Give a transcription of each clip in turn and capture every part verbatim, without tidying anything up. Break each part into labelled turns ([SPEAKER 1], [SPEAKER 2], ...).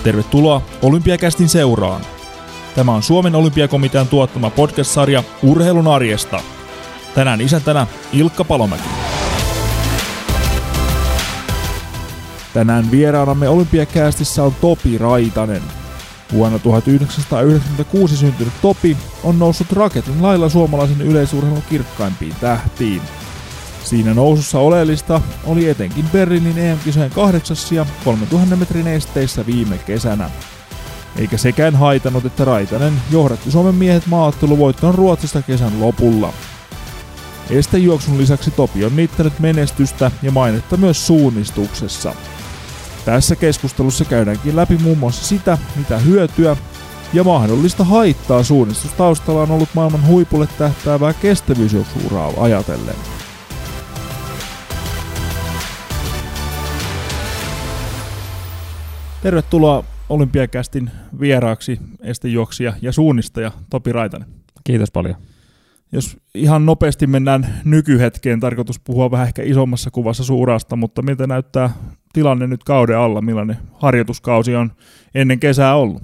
[SPEAKER 1] Tervetuloa Olympiakästin seuraan. Tämä on Suomen Olympiakomitean tuottama podcast-sarja Urheilun arjesta. Tänään isäntänä Ilkka Palomäki. Tänään vieraanamme Olympiakästissä on Topi Raitanen. Vuonna tuhatyhdeksänsataayhdeksänkymmentäkuusi syntynyt Topi on noussut raketin lailla suomalaisen yleisurheilun kirkkaimpiin tähtiin. Siinä nousussa oleellista oli etenkin Berliinin E M-kisojen kahdeksas ja kolmentuhannen metrin esteissä viime kesänä. Eikä sekään haitanut, että Raitanen johdatti Suomen miehet maaotteluvoittoon Ruotsista kesän lopulla. Estejuoksun lisäksi Topi on mittannut menestystä ja mainetta myös suunnistuksessa. Tässä keskustelussa käydäänkin läpi muun muassa sitä, mitä hyötyä ja mahdollista haittaa suunnistustaustalla on ollut maailman huipulle tähtäävää kestävyysjuoksuuraa ajatellen. Tervetuloa Olympiakästin vieraaksi estejuoksija ja suunnistaja Topi Raitanen.
[SPEAKER 2] Kiitos paljon.
[SPEAKER 1] Jos ihan nopeasti mennään nykyhetkeen, tarkoitus puhua vähän ehkä isommassa kuvassa suurasta, mutta miltä näyttää tilanne nyt kauden alla, millainen harjoituskausi on ennen kesää ollut?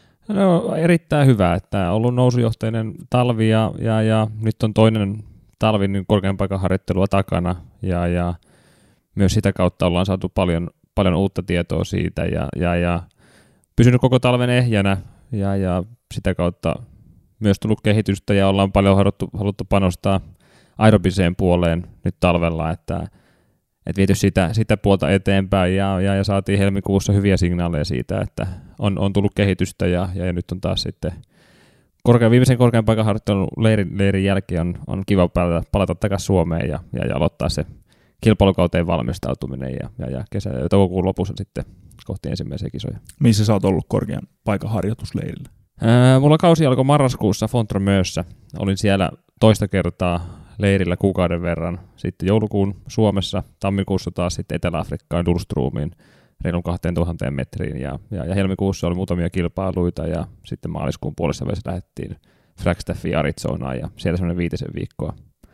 [SPEAKER 2] No, erittäin hyvä, että on ollut nousujohteinen talvi ja, ja, ja nyt on toinen talvi niin korkean paikan harjoittelua takana ja, ja myös sitä kautta ollaan saatu paljon, paljon uutta tietoa siitä ja, ja, ja pysynyt koko talven ehjänä ja, ja sitä kautta myös tullut kehitystä ja ollaan paljon haluttu, haluttu panostaa aerobiseen puoleen nyt talvella, että et viety sitä, sitä puolta eteenpäin ja, ja, ja saatiin helmikuussa hyviä signaaleja siitä, että on, on tullut kehitystä ja, ja, ja nyt on taas sitten korkean, viimeisen korkean paikan harjoittelun leirin, leirin jälkeen on, on kiva palata, palata takaisin Suomeen ja, ja, ja aloittaa se kilpailukauteen valmistautuminen ja, ja, ja kesä, ja toukokuun lopussa sitten kohti ensimmäisiä kisoja.
[SPEAKER 1] Missä sä oot ollut korkean paikan harjoitusleirillä?
[SPEAKER 2] Ää, mulla kausi alkoi marraskuussa Fontremössä. Olin siellä toista kertaa leirillä kuukauden verran. Sitten joulukuun Suomessa, tammikuussa taas sitten Etelä-Afrikkaan Dulstruumiin reilun kaksituhatta metriin. Ja, ja, ja helmikuussa oli muutamia kilpailuita ja sitten maaliskuun puolessa välissä lähdettiin Flagstaffiin Arizonaan ja siellä semmoinen viitisen viikkoa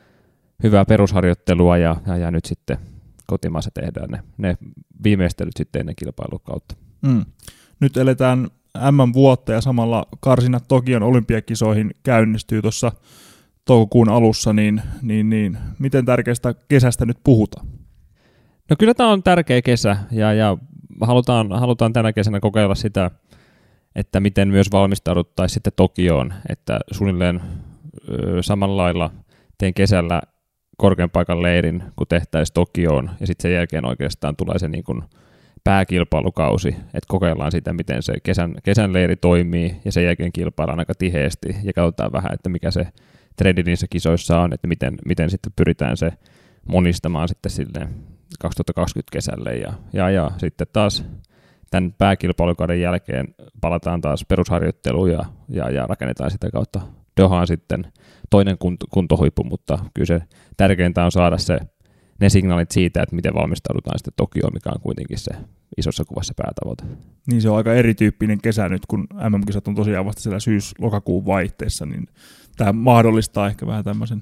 [SPEAKER 2] hyvää perusharjoittelua ja, ja, ja nyt sitten kotimaassa tehdään ne, ne viimeistelyt sitten ennen kilpailukautta.
[SPEAKER 1] Mm. Nyt eletään M M-vuotta ja samalla karsinat Tokion olympiakisoihin käynnistyy tuossa toukokuun alussa, niin, niin, niin miten tärkeästä kesästä nyt puhutaan?
[SPEAKER 2] No kyllä tämä on tärkeä kesä ja, ja halutaan, halutaan tänä kesänä kokeilla sitä, että miten myös valmistauduttaisiin sitten Tokioon, että suunnilleen ö, samalla lailla teen kesällä korkean paikan leirin, kun tehtäisiin Tokioon ja sitten sen jälkeen oikeastaan tulee se niin kuin pääkilpailukausi, että kokeillaan sitä, miten se kesän, kesän leiri toimii ja sen jälkeen kilpaillaan aika tiheesti ja katsotaan vähän, että mikä se trendi niissä kisoissa on, että miten, miten sitten pyritään se monistamaan sitten silleen kaksituhattakaksikymmentä kesälle ja, ja, ja sitten taas tämän pääkilpailukauden jälkeen palataan taas perusharjoitteluun ja, ja, ja rakennetaan sitä kautta Dohaan sitten toinen kunto, kuntohuippu, mutta kyllä se tärkeintä on saada se ne signaalit siitä, että miten valmistaudutaan sitten Tokioon, mikä on kuitenkin se isossa kuvassa päätavoite.
[SPEAKER 1] Niin se on aika erityyppinen kesä nyt, kun M M-kisat on tosiaan vasta siellä syys-lokakuun vaihteessa, niin tämä mahdollistaa ehkä vähän tämmöisen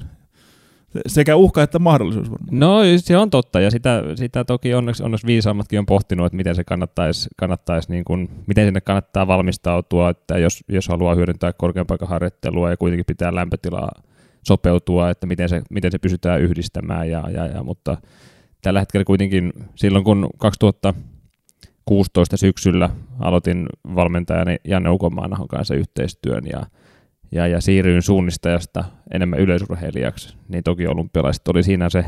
[SPEAKER 1] sekä uhka että mahdollisuus varmaan.
[SPEAKER 2] No se on totta, ja sitä, sitä toki onneksi, onneksi viisaammatkin on pohtinut, että miten se kannattaisi, kannattaisi niin kuin, miten sinne kannattaa valmistautua, että jos, jos haluaa hyödyntää korkean paikan harjoittelua ja kuitenkin pitää lämpötilaa sopeutua, että miten se, miten se pysytään yhdistämään, ja, ja, ja, mutta tällä hetkellä kuitenkin silloin kun kaksituhattakuusitoista syksyllä aloitin valmentajani Janne Ukonmaanahon kanssa yhteistyön ja, ja, ja siirryin suunnistajasta enemmän yleisurheilijaksi, niin toki olympialaiset oli siinä se,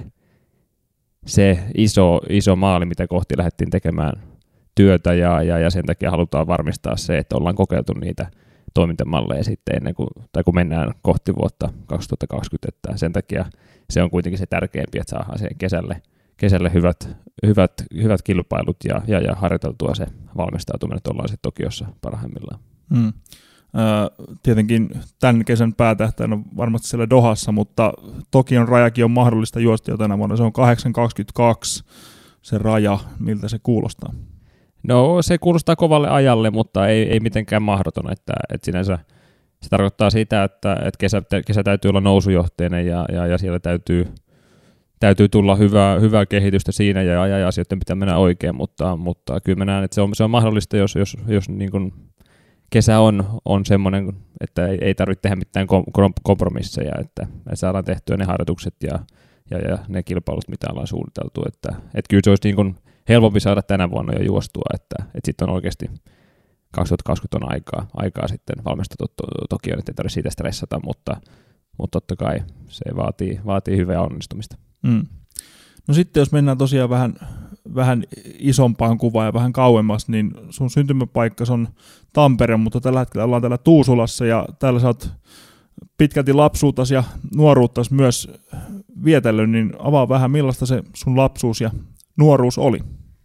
[SPEAKER 2] se iso, iso maali, mitä kohti lähdettiin tekemään työtä ja, ja, ja sen takia halutaan varmistaa se, että ollaan kokeiltu niitä toimintamalleja sitten ennen kuin, tai kun mennään kohti vuotta kaksituhattakaksikymmentä, että sen takia se on kuitenkin se tärkeämpi, että saadaan siihen kesälle, kesälle hyvät, hyvät, hyvät kilpailut ja, ja, ja harjoiteltua se valmistautuminen, että ollaan sitten Tokiossa parhaimmillaan.
[SPEAKER 1] Mm. Tietenkin tämän kesän päätähtäin on varmasti siellä Dohassa, mutta Tokion rajakin on mahdollista juosta jo tänä vuonna. Se on kahdeksan kaksikymmentäkaksi se raja, miltä se kuulostaa.
[SPEAKER 2] No se kuulostaa kovalle ajalle, mutta ei, ei mitenkään mahdoton, että, että sinänsä se tarkoittaa sitä, että, että kesä, kesä täytyy olla nousujohteinen ja, ja, ja siellä täytyy, täytyy tulla hyvää, hyvää kehitystä siinä ja, ja asioiden pitää mennä oikein, mutta, mutta kyllä mä näen, että se on, se on mahdollista, jos, jos, jos niin kuin kesä on, on semmoinen, että ei, ei tarvitse tehdä mitään kompromisseja, että, että saadaan tehtyä ne harjoitukset ja, ja, ja ne kilpailut, mitä ollaan suunniteltu. Että, että kyllä se olisi niin kuin helpompi saada tänä vuonna jo juostua, että, että sitten on oikeasti kaksituhattakaksikymmentä on aikaa, aikaa sitten valmistautua to, Tokioon, että ei tarvitse siitä stressata, mutta, mutta totta kai se vaatii, vaatii hyvää onnistumista.
[SPEAKER 1] Mm. No sitten jos mennään tosiaan vähän, vähän isompaan kuvaan ja vähän kauemmas, niin sun syntymäpaikka on Tampere, mutta tällä hetkellä ollaan täällä Tuusulassa ja täällä sä oot pitkälti lapsuutas ja nuoruuttas myös vietellyt, niin avaa vähän millaista se sun lapsuus ja nuoruus oli.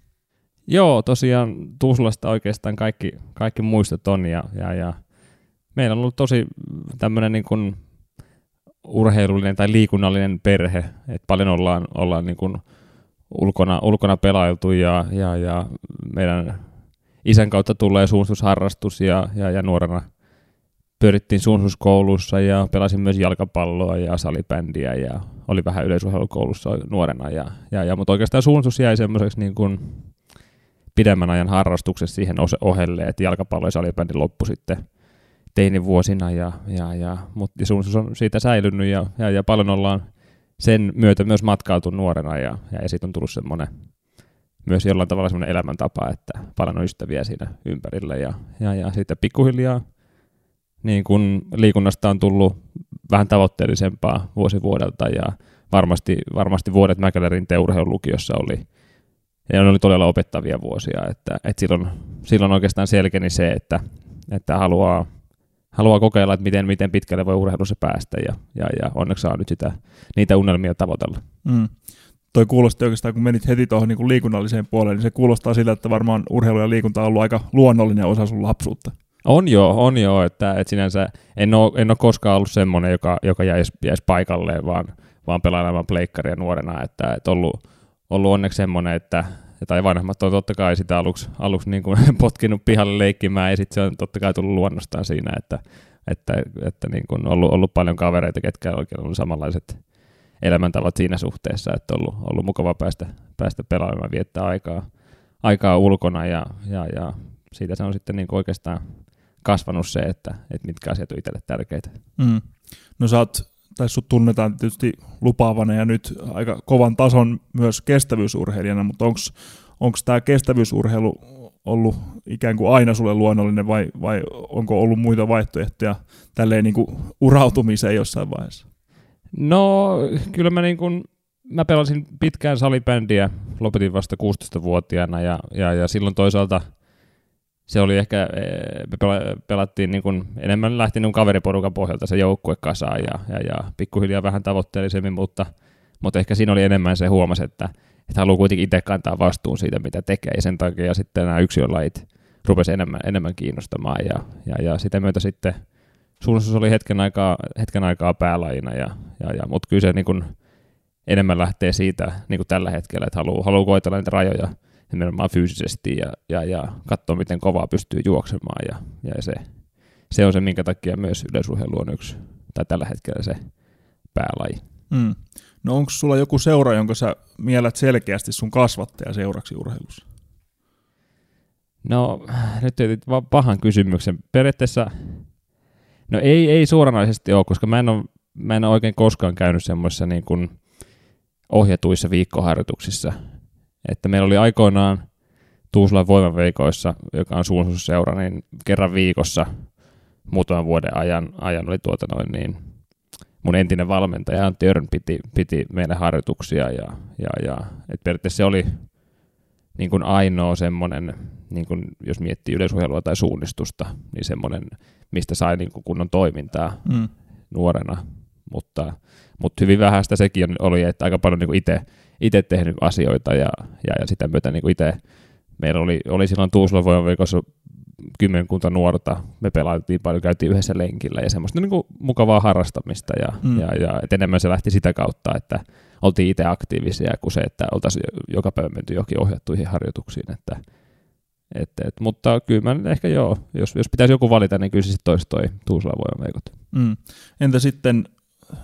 [SPEAKER 2] Joo, tosiaan Tuusulasta oikeastaan kaikki, kaikki muistot on ja, ja, ja meillä on ollut tosi tämmöinen niin kuin urheilullinen tai liikunnallinen perhe, että paljon ollaan, ollaan niin kuin ulkona, ulkona pelailtu ja, ja, ja meidän isän kautta tulee suunnistusharrastus ja, ja, ja nuorena pyörittiin suunnistuskoulussa ja pelasin myös jalkapalloa ja salibändiä ja oli vähän yleisurheilukoulussa nuorena, ja, ja, ja, mutta oikeastaan suunnistus jäi semmoiseksi niin kuin pidemmän ajan harrastuksessa siihen ohelle, että jalkapallo ja salibändi loppu sitten teinivuosina, ja, ja, ja, mutta suunnistus on siitä säilynyt ja, ja, ja paljon ollaan sen myötä myös matkailtu nuorena ja, ja siitä on tullut semmoinen myös jollain tavalla semmoinen elämäntapa, että paljon on ystäviä siinä ympärillä ja, ja, ja sitten pikkuhiljaa niin kun liikunnasta on tullut vähän tavoitteellisempaa vuosi vuodelta ja varmasti, varmasti vuodet Mäkelärin urheilulukiossa oli ja ne oli todella opettavia vuosia, että, että silloin, silloin oikeastaan selkeni se, että, että haluaa Haluaa kokeilla, että miten, miten pitkälle voi urheilussa päästä ja, ja, ja onneksi saa nyt sitä, niitä unelmia tavoitella.
[SPEAKER 1] Mm. Toi kuulosti oikeastaan, kun menit heti tuohon niin liikunnalliseen puoleen, niin se kuulostaa siltä, että varmaan urheilu ja liikunta on ollut aika luonnollinen osa sun lapsuutta. On
[SPEAKER 2] joo, on joo, että, että sinänsä en ole, en ole koskaan ollut semmoinen, joka, joka jäisi, jäisi paikalleen, vaan, vaan pelailemaan pleikkaria nuorena, että, että ollut, ollut onneksi semmoinen, että tai vanhemmat on totta kai sitä aluksi, aluksi niin kuin potkinut pihalle leikkimään, ja sitten se on totta kai tullut luonnostaan siinä, että, että, että niin kuin ollut, ollut paljon kavereita, ketkä oikein ollut samanlaiset elämäntavat siinä suhteessa, että on ollut, ollut mukava päästä, päästä pelaamaan, viettää aikaa, aikaa ulkona, ja, ja, ja siitä se on sitten niin kuin oikeastaan kasvanut se, että, että mitkä asiat on itselle tärkeitä.
[SPEAKER 1] Mm. No sä oot, tai sut tunnetaan tietysti lupaavana ja nyt aika kovan tason myös kestävyysurheilijana, mutta onko tämä kestävyysurheilu ollut ikään kuin aina sulle luonnollinen vai, vai onko ollut muita vaihtoehtoja tälleen niin kuin urautumiseen jossain vaiheessa?
[SPEAKER 2] No kyllä mä, niin kuin, mä pelasin pitkään salibändiä, lopetin vasta kuusitoistavuotiaana ja, ja, ja silloin toisaalta se oli ehkä, me pelattiin niin kuin, enemmän lähti niin kaveriporukan pohjalta se joukkue kasaan ja, ja, ja pikkuhiljaa vähän tavoitteellisemmin, mutta, mutta ehkä siinä oli enemmän se huomasi, että, että haluaa kuitenkin itse kantaa vastuun siitä, mitä tekee, ja sen takia sitten nämä yksilölajit rupesi enemmän, enemmän kiinnostamaan, ja, ja, ja sitä myötä sitten suunnistus oli hetken aikaa, hetken aikaa päälajina, ja, ja, ja, mutta kyllä se niin kuin enemmän lähtee siitä niin kuin tällä hetkellä, että haluaa, haluaa koetella niitä rajoja, nimenomaan fyysisesti ja, ja, ja katsoa, miten kovaa pystyy juoksemaan. Ja, ja se, se on se, minkä takia myös yleisurheilu on yksi, tai tällä hetkellä se päälaji.
[SPEAKER 1] Mm. No onko sulla joku seura, jonka sä mielät selkeästi sun kasvattaja seuraksi urheilussa?
[SPEAKER 2] No nyt teitit vaan pahan kysymyksen. Periaatteessa, no ei, ei suoranaisesti ole, koska mä en ole, mä en ole oikein koskaan käynyt semmoisissa niin kuin ohjatuissa viikkoharjoituksissa. Että meillä oli aikoinaan Tuusulan Voimaveikoissa, joka on suunnistusseura, niin kerran viikossa muutaman vuoden ajan, ajan oli tuota noin niin, mun entinen valmentaja Antti Örn piti, piti meille harjoituksia ja, ja, ja et periaatteessa se oli niin kuin ainoa semmoinen, niin kuin jos miettii yleisurheilua tai suunnistusta, niin semmoinen, mistä sai niin kuin kunnon toimintaa mm. nuorena, mutta, mutta hyvin vähäistä sekin oli, että aika paljon niin kuin itse itse tehnyt asioita ja, ja, ja sitä myötä niin itse, meillä oli, oli silloin Tuusulan Voimaveikossa kymmenkunta nuorta, me pelailtiin paljon, käytiin yhdessä lenkillä ja semmoista niin kuin mukavaa harrastamista ja, mm. ja, ja et enemmän se lähti sitä kautta, että oltiin itse aktiivisia kuin se, että oltaisiin joka päivä menty johonkin ohjattuihin harjoituksiin, että, et, et, mutta kyllä mä ehkä joo, jos, jos pitäisi joku valita, niin kyllä se sitten olisi toi Tuusulan Voimaveikot.
[SPEAKER 1] Mm. Entä sitten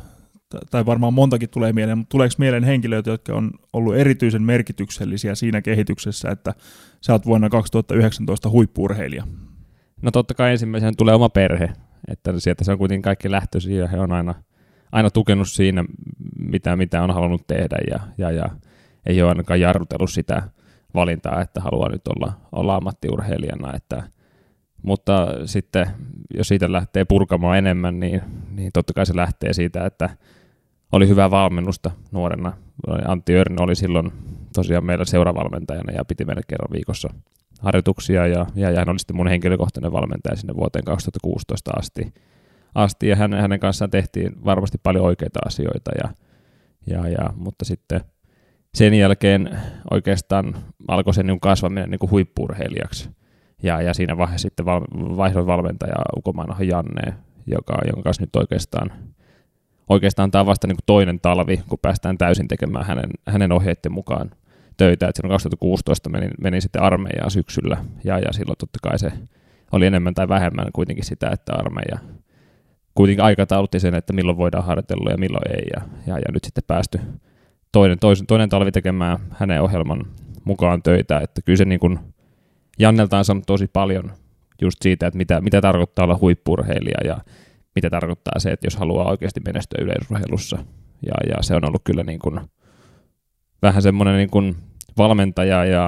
[SPEAKER 1] tai varmaan montakin tulee mieleen, mutta tuleeko mieleen henkilöitä, jotka on ollut erityisen merkityksellisiä siinä kehityksessä, että sä oot vuonna kaksituhattayhdeksäntoista huippu-urheilija?
[SPEAKER 2] No totta kai ensimmäisenä tulee oma perhe, että sieltä se on kuitenkin kaikki lähtöisiä ja he on aina, aina tukenut siinä, mitä, mitä on halunnut tehdä ja, ja, ja ei ole ainakaan jarrutellut sitä valintaa, että haluaa nyt olla, olla ammattiurheilijana, että mutta sitten, jos siitä lähtee purkamaan enemmän, niin, niin totta kai se lähtee siitä, että oli hyvää valmennusta nuorena. Antti Örnö oli silloin tosiaan meillä seuravalmentajana ja piti meille kerran viikossa harjoituksia. Ja, ja hän oli sitten mun henkilökohtainen valmentaja sinne vuoteen kaksituhattakuusitoista asti. asti ja hänen, hänen kanssaan tehtiin varmasti paljon oikeita asioita. Ja, ja, ja, mutta sitten sen jälkeen oikeastaan alkoi sen niin kasvaminen niin kuin huippu-urheilijaksi. Ja, ja siinä vaiheessa sitten val, vaihdoin valmentaja Ukomainohan Janne, joka, jonka kanssa nyt oikeastaan, oikeastaan tämä on vasta niin kuin toinen talvi, kun päästään täysin tekemään hänen, hänen ohjeiden mukaan töitä. Et silloin kaksituhattakuusitoista menin, menin sitten armeijaan syksyllä, ja, ja silloin totta kai se oli enemmän tai vähemmän kuitenkin sitä, että armeija kuitenkin aikataulutti sen, että milloin voidaan harjoitella ja milloin ei. Ja, ja, ja nyt sitten päästy toinen, toisen, toinen talvi tekemään hänen ohjelman mukaan töitä, että kyllä se niin kuin Jannelta on saanut tosi paljon just siitä, että mitä, mitä tarkoittaa olla huippu-urheilija ja mitä tarkoittaa se, että jos haluaa oikeasti menestyä yleisurheilussa. Ja, ja se on ollut kyllä niin kuin vähän semmoinen niin kuin valmentaja ja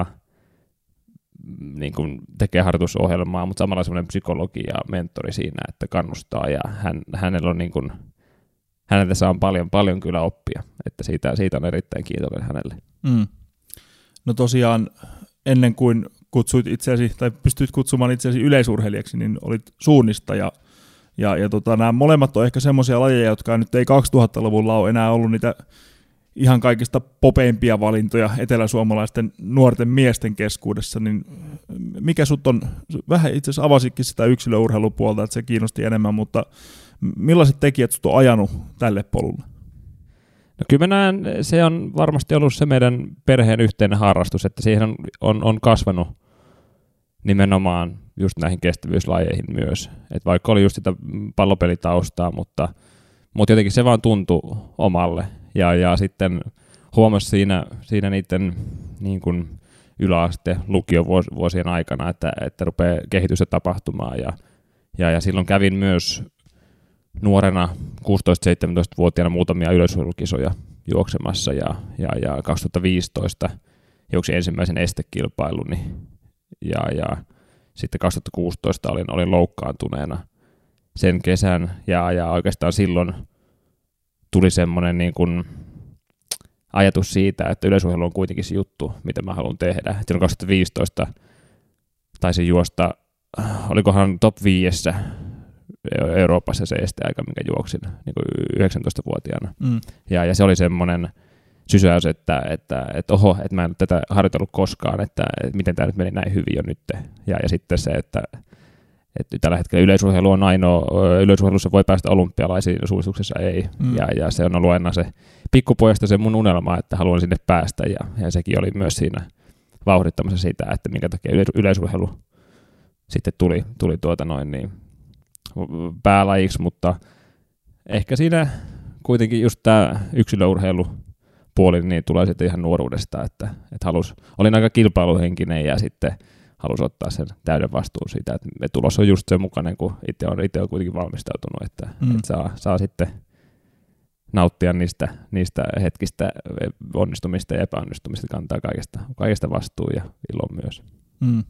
[SPEAKER 2] niin kuin tekee harjoitusohjelmaa, mutta samalla semmoinen psykologi ja mentori siinä, että kannustaa ja hän, hänellä on niin kuin, häneltä saa paljon, paljon kyllä oppia, että siitä, siitä on erittäin kiitollinen hänelle.
[SPEAKER 1] Mm. No tosiaan ennen kuin kutsuit itseäsi, tai pystyit kutsumaan itseäsi yleisurheilijaksi, niin olit suunnistaja. Ja, ja tota, nämä molemmat on ehkä semmoisia lajeja, jotka nyt ei kaksituhattaluvulla ole enää ollut niitä ihan kaikista popeimpia valintoja eteläsuomalaisten nuorten miesten keskuudessa. Niin mikä sut on, vähän itse asiassa avasitkin sitä yksilöurheilupuolta, että se kiinnosti enemmän, mutta millaiset tekijät sut on ajanut tälle polulle?
[SPEAKER 2] No kyllä mä näen, se on varmasti ollut se meidän perheen yhteinen harrastus, että siihen on, on, on kasvanut nimenomaan just näihin kestävyyslajeihin myös. Et vaikka oli just sitä pallopelitaustaa, mutta, mutta jotenkin se vaan tuntui omalle. Ja, ja sitten huomasi siinä, siinä niiden niin kuin yläaste lukiovuosien aikana, että, että rupeaa kehitystä tapahtumaan. Ja, ja, ja silloin kävin myös nuorena kuusitoista-seitsemäntoista-vuotiaana muutamia yleisurheilukisoja juoksemassa ja, ja, ja kaksituhattaviisitoista juoksin ensimmäisen estekilpailuni ja, ja sitten kaksituhattakuusitoista olin, olin loukkaantuneena sen kesän ja, ja oikeastaan silloin tuli semmoinen niin kuin ajatus siitä, että yleisurheilu on kuitenkin se juttu, mitä mä haluan tehdä. Silloin kaksituhattaviisitoista taisin juosta, olikohan top viidessä Euroopassa se esteaika, minkä juoksin niin kuin yhdeksäntoistavuotiaana. Mm. Ja, ja se oli semmoinen sysäys, että, että, että oho, että mä en ole tätä harjoitellut koskaan, että, että miten tämä nyt meni näin hyvin jo nyt. Ja, ja sitten se, että, että tällä hetkellä yleisurheilu on ainoa, yleisurheilussa voi päästä olympialaisiin, suunnistuksessa ei. Mm. Ja, ja se on ollut aina se pikkupojasta se mun unelma, että haluan sinne päästä. Ja, ja sekin oli myös siinä vauhdittamassa sitä, että minkä takia yleisurheilu sitten tuli, tuli tuota noin niin päälajiksi, mutta ehkä siinä kuitenkin just tämä yksilöurheilupuoli niin tulee sitten ihan nuoruudesta, että, että halus, olin aika kilpailuhenkinen ja sitten halusi ottaa sen täyden vastuun siitä, että tulos on just sen mukainen, kun itse on, itse on kuitenkin valmistautunut, että, mm. että saa, saa sitten nauttia niistä, niistä hetkistä onnistumista ja epäonnistumista, kantaa kaikesta, kaikesta vastuun ja ilon myös. Mm.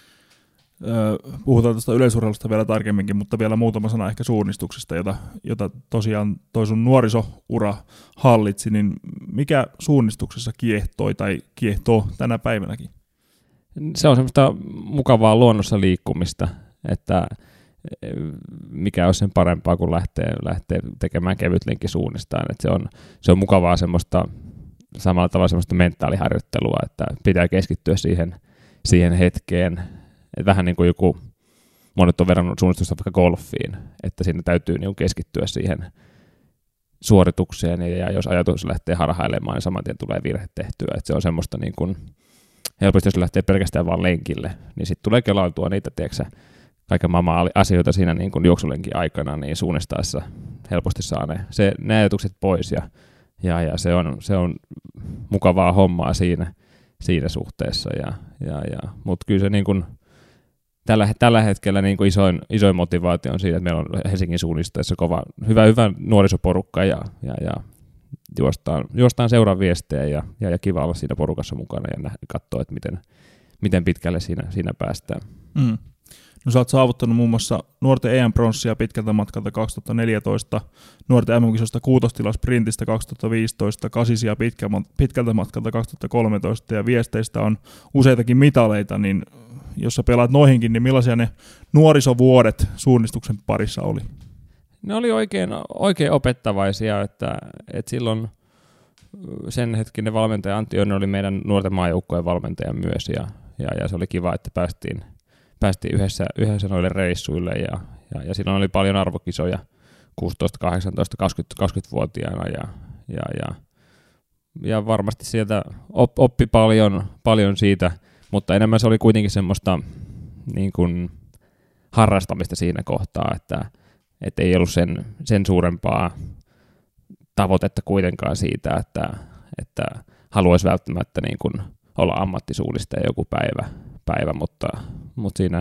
[SPEAKER 1] Puhutaan tuosta yleisurheilusta vielä tarkemminkin, mutta vielä muutama sana ehkä suunnistuksesta, jota, jota tosiaan toi sun nuorisoura hallitsi, niin mikä suunnistuksessa kiehtoi tai kiehtoo tänä päivänäkin?
[SPEAKER 2] Se on semmoista mukavaa luonnossa liikkumista, että mikä on sen parempaa kuin lähtee, lähtee tekemään kevyt lenkki suunnistaan, että se on, se on mukavaa semmoista samalla tavalla semmoista mentaaliharjoittelua, että pitää keskittyä siihen, siihen hetkeen. Et vähän niin kuin joku, monet on verrannut suunnistusta vaikka golfiin, että siinä täytyy niin keskittyä siihen suoritukseen, ja jos ajatus lähtee harhailemaan, niin saman tien tulee virhe tehtyä. Et se on semmoista niin kuin, helposti jos lähtee pelkästään vaan lenkille, niin sitten tulee kelailtua niitä, tiedätkö, kaiken maailman asioita siinä niin kuin juoksulenkin aikana niin suunnistaessa helposti saa ne, se, ne ajatukset pois ja, ja, ja se, on, se on mukavaa hommaa siinä, siinä suhteessa. Ja, ja, ja. Mutta kyllä se niin kuin, tällä, tällä hetkellä niin kuin isoin, isoin motivaatio on siinä, että meillä on Helsingin suunnistaessa kova, hyvä, hyvä nuorisoporukka ja, ja, ja juostaan, juostaan seuraa viestejä ja, ja, ja kiva olla siinä porukassa mukana ja katsoa, että miten, miten pitkälle siinä, siinä päästään.
[SPEAKER 1] Mm. No sä oot saavuttanut muun muassa nuorten E M-pronssia pitkältä matkalta kaksituhattaneljätoista, nuorten M M-kisosta kuutostilasprintistä kaksituhattaviisitoista, kasisia pitkältä matkalta kaksituhattakolmetoista ja viesteistä on useitakin mitaleita, niin jos sä pelaat noihinkin, niin millaisia ne nuorisovuodet suunnistuksen parissa oli?
[SPEAKER 2] Ne oli oikein, oikein opettavaisia, että, että silloin sen hetkinen valmentaja Antti Önne oli meidän nuorten maajoukkojen valmentaja myös ja, ja, ja se oli kiva, että päästiin Päästiin yhdessä, yhdessä noille reissuille ja, ja, ja silloin oli paljon arvokisoja kuusitoista, kahdeksantoista, kaksikymmentä, kaksikymmentävuotiaana ja, ja, ja, ja varmasti sieltä op, oppi paljon, paljon siitä, mutta enemmän se oli kuitenkin semmoista niin kuin harrastamista siinä kohtaa, että, että ei ollut sen, sen suurempaa tavoitetta kuitenkaan siitä, että, että haluaisi välttämättä niin kuin olla ammattisuunnistaja joku päivä, päivä mutta, mutta siinä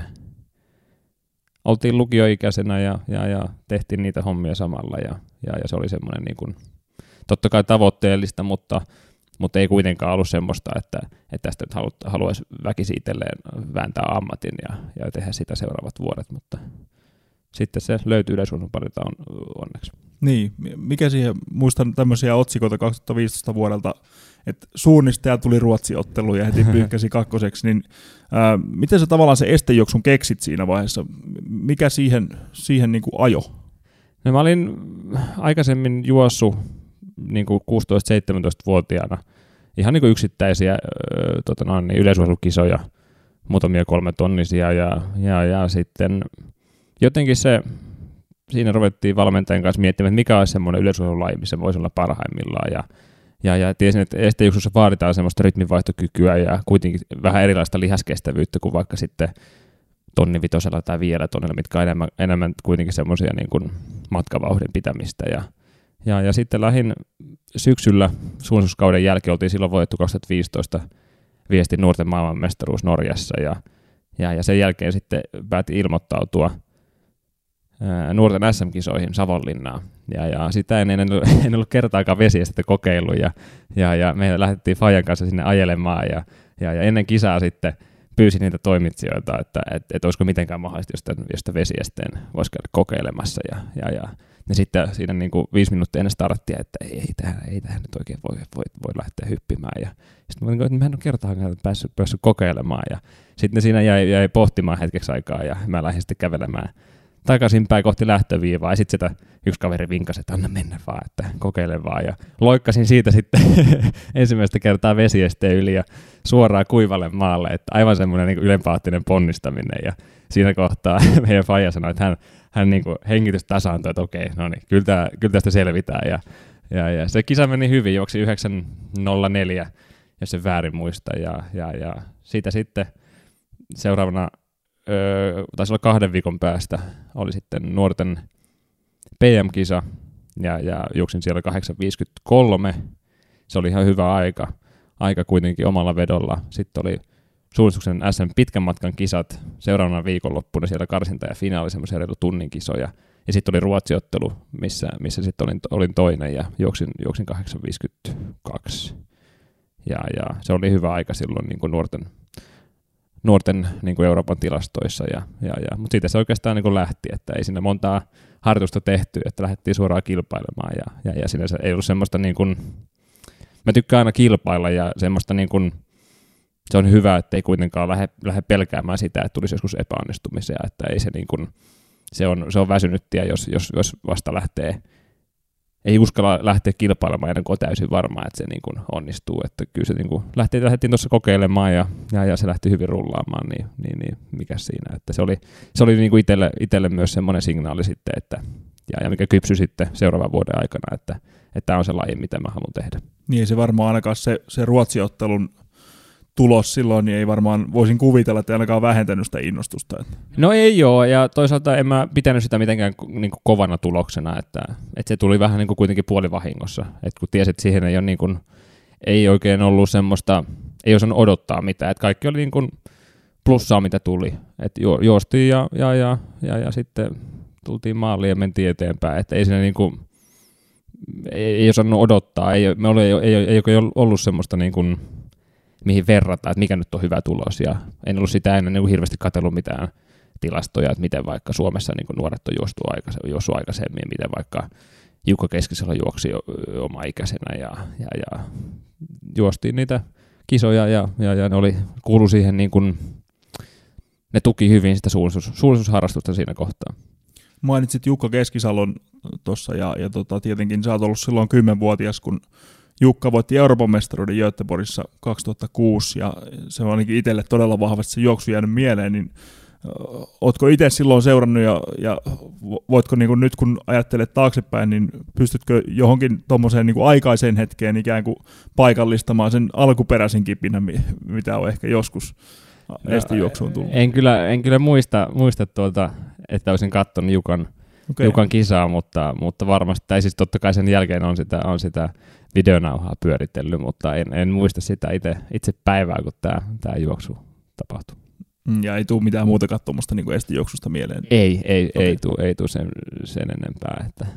[SPEAKER 2] oltiin lukioikäisenä ja, ja, ja tehtiin niitä hommia samalla ja, ja, ja se oli semmoinen niin kuin, totta kai tavoitteellista, mutta, mutta ei kuitenkaan ollut semmoista, että, että tästä nyt haluaisi väkisin itselleen vääntää ammatin ja, ja tehdä sitä seuraavat vuodet, mutta sitten se löytyy yleisurheiluparilta on, onneksi.
[SPEAKER 1] Niin, mikä siihen, muistan tämmöisiä otsikoita kaksituhattaviisitoista vuodelta, että suunnistaja tuli Ruotsi-otteluun ja heti pyyhkäsi kakkoseksi, niin ää, miten sä tavallaan se estejuoksun keksit siinä vaiheessa? Mikä siihen, siihen niin kuin ajo?
[SPEAKER 2] No mä olin aikaisemmin juossut niin kuin kuusitoista-seitsemäntoista-vuotiaana ihan niin kuin yksittäisiä äh, tota noin, niin yleisurheilukisoja, muutamia kolme tonnisia ja, ja, ja sitten jotenkin se, siinä ruvettiin valmentajan kanssa miettimään, että mikä olisi semmoinen yleisurheilulaji, missä voisi olla parhaimmillaan ja Ja, ja tiesin, että estejuoksussa vaaditaan semmoista rytminvaihtokykyä ja kuitenkin vähän erilaista lihaskestävyyttä kuin vaikka sitten tonnivitosella tai vielä tonnilla, mitkä on enemmän, enemmän kuitenkin semmoisia niin kuin matkavauhdin pitämistä. Ja, ja, ja sitten lähin syksyllä suunnitelmuskauden jälkeen oltiin silloin voitettu kaksituhattaviisitoista viestin nuorten maailmanmestaruus Norjassa ja, ja, ja sen jälkeen sitten päätin ilmoittautua ää, nuorten S M-kisoihin Savonlinnaan. Ja, ja sitä en, en, en ollut kertaakaan vesiestettä kokeillut ja, ja, ja me lähdettiin Fajan kanssa sinne ajelemaan ja, ja, ja ennen kisaa sitten pyysin niitä toimitsijoita, että et, et olisiko mitenkään mahdollista, jos tämän, jos tämän vesiesteen voisi käydä kokeilemassa ja, ja, ja, ja sitten siinä niin kuin viisi minuuttia ennen starttia, että ei, ei, tähän, ei tähän nyt oikein voi, voi, voi lähteä hyppimään ja sitten mä olin, että mä en ole kertaakaan päässyt, päässyt kokeilemaan ja sitten siinä jäi, jäi pohtimaan hetkeksi aikaa ja mä lähdin sitten kävelemään takaisinpäin kohti lähtöviivaa ja sitten sitä yksi kaveri vinkasi, että anna mennä vaan, että kokeile vaan ja loikkasin siitä sitten ensimmäistä kertaa vesiesteen yli ja suoraan kuivalle maalle, että aivan semmoinen niin ylenpaattinen ponnistaminen ja siinä kohtaa meidän faija sanoi, että hän, hän niin kuin hengitys tasaantui, että okei, no niin, kyllä, tämä, kyllä tästä selvitään ja, ja, ja se kisa meni hyvin, juoksi yhdeksän nolla neljä, jos se väärin muista ja, ja, ja siitä sitten seuraavana Öö, taisi olla kahden viikon päästä, oli sitten nuorten P M-kisa, ja, ja juoksin siellä kahdeksan viisikymmentäkolme, se oli ihan hyvä aika, aika kuitenkin omalla vedolla. Sitten oli suunnistuksen S M pitkän matkan kisat, seuraavana viikonloppuna siellä karsinta ja finaali, semmoisia reilu tunnin kisoja, ja sitten oli Ruotsi-ottelu, missä, missä sitten olin, olin toinen, ja juoksin, juoksin kahdeksan viisikymmentäkaksi, ja, ja se oli hyvä aika silloin niin kuin nuorten nuorten niin kuin Euroopan tilastoissa, ja, ja, ja. mutta siitä se oikeastaan niin kuin lähti, että ei siinä montaa harjoitusta tehty, että lähdettiin suoraan kilpailemaan, ja, ja, ja sinänsä ei ollut semmoista, niin kuin, mä tykkään aina kilpailla, ja semmoista, niin kuin, se on hyvä, että ei kuitenkaan lähde, lähde pelkäämään sitä, että tulisi joskus epäonnistumisia, että ei se, niin kuin, se, on, se on väsynyttiä, jos, jos, jos vasta lähtee, ei uskalla lähteä kilpailemaan ennen kuin on täysin varma, että se niin kuin onnistuu. Että kyllä se niin kuin lähti, lähdettiin tuossa kokeilemaan ja, ja, ja se lähti hyvin rullaamaan, niin, niin, niin mikä siinä. Että se oli, se oli niin kuin itselle, itselle myös semmoinen signaali sitten, että, ja, ja mikä kypsyi sitten seuraavan vuoden aikana, että, että tämä on se laji, mitä mä haluan tehdä.
[SPEAKER 1] Niin se varmaan ainakaan se, se Ruotsi-ottelun tulos silloin, niin ei varmaan, voisin kuvitella, että ei ainakaan vähentänyt sitä innostusta.
[SPEAKER 2] No ei ole, ja toisaalta en mä pitänyt sitä mitenkään niin kuin kovana tuloksena, että, että se tuli vähän niin kuin kuitenkin puolivahingossa, että kun tiesit, että siihen ei ole niin kuin, ei oikein ollut semmoista, ei osannut odottaa mitään, että kaikki oli niin kuin plussaa, mitä tuli, että ju, juostiin ja, ja, ja, ja, ja sitten tultiin maaliin ja mentiin eteenpäin, että ei siinä niin kuin, ei, ei osannut odottaa, ei, me oli, ei, ei, ei oikein ollut semmoista niin kuin, mihin verrataan, että mikä nyt on hyvä tulos, ja en ollut sitä ennen niin kuin hirveästi katsellut mitään tilastoja, että miten vaikka Suomessa niin kuin nuoret on juostu aikaisemmin, juostu aikaisemmin, ja miten vaikka Jukka Keskisalo juoksi oma ikäisenä, ja, ja, ja juostiin niitä kisoja, ja, ja, ja ne oli, kuului siihen, niin kuin, ne tuki hyvin sitä suunnistus, suunnistusharrastusta siinä kohtaa.
[SPEAKER 1] Mainitsit Jukka Keskisalon tuossa, ja, ja tota, tietenkin sä oot ollut silloin kymmenvuotias, kun Jukka voitti Euroopan mestaruuden Göteborgissa kaksituhattakuusi, ja se on ainakin itselle todella vahvasti se juoksu jäänyt mieleen, niin ö, ootko itse silloin seurannut, ja, ja voitko niin kuin nyt, kun ajattelet taaksepäin, niin pystytkö johonkin tuommoiseen niin kuin aikaiseen hetkeen ikään kuin paikallistamaan sen alkuperäisen kipinän, mitä on ehkä joskus estijuoksuun tullut?
[SPEAKER 2] En kyllä, en kyllä muista, muista tuolta, että olisin katsonut Jukan, okay. Jukan kisaa, mutta, mutta varmasti, tai siis totta kai sen jälkeen on sitä, on sitä videonauhaa pyöritellyt, mutta en, en muista sitä itse, itse päivää, kun tämä, tämä juoksu tapahtui.
[SPEAKER 1] Ja ei tule mitään muuta katsomasta niin kuin estijuoksusta mieleen?
[SPEAKER 2] Ei, ei, okay. ei tule ei tule sen, sen enempää. Että.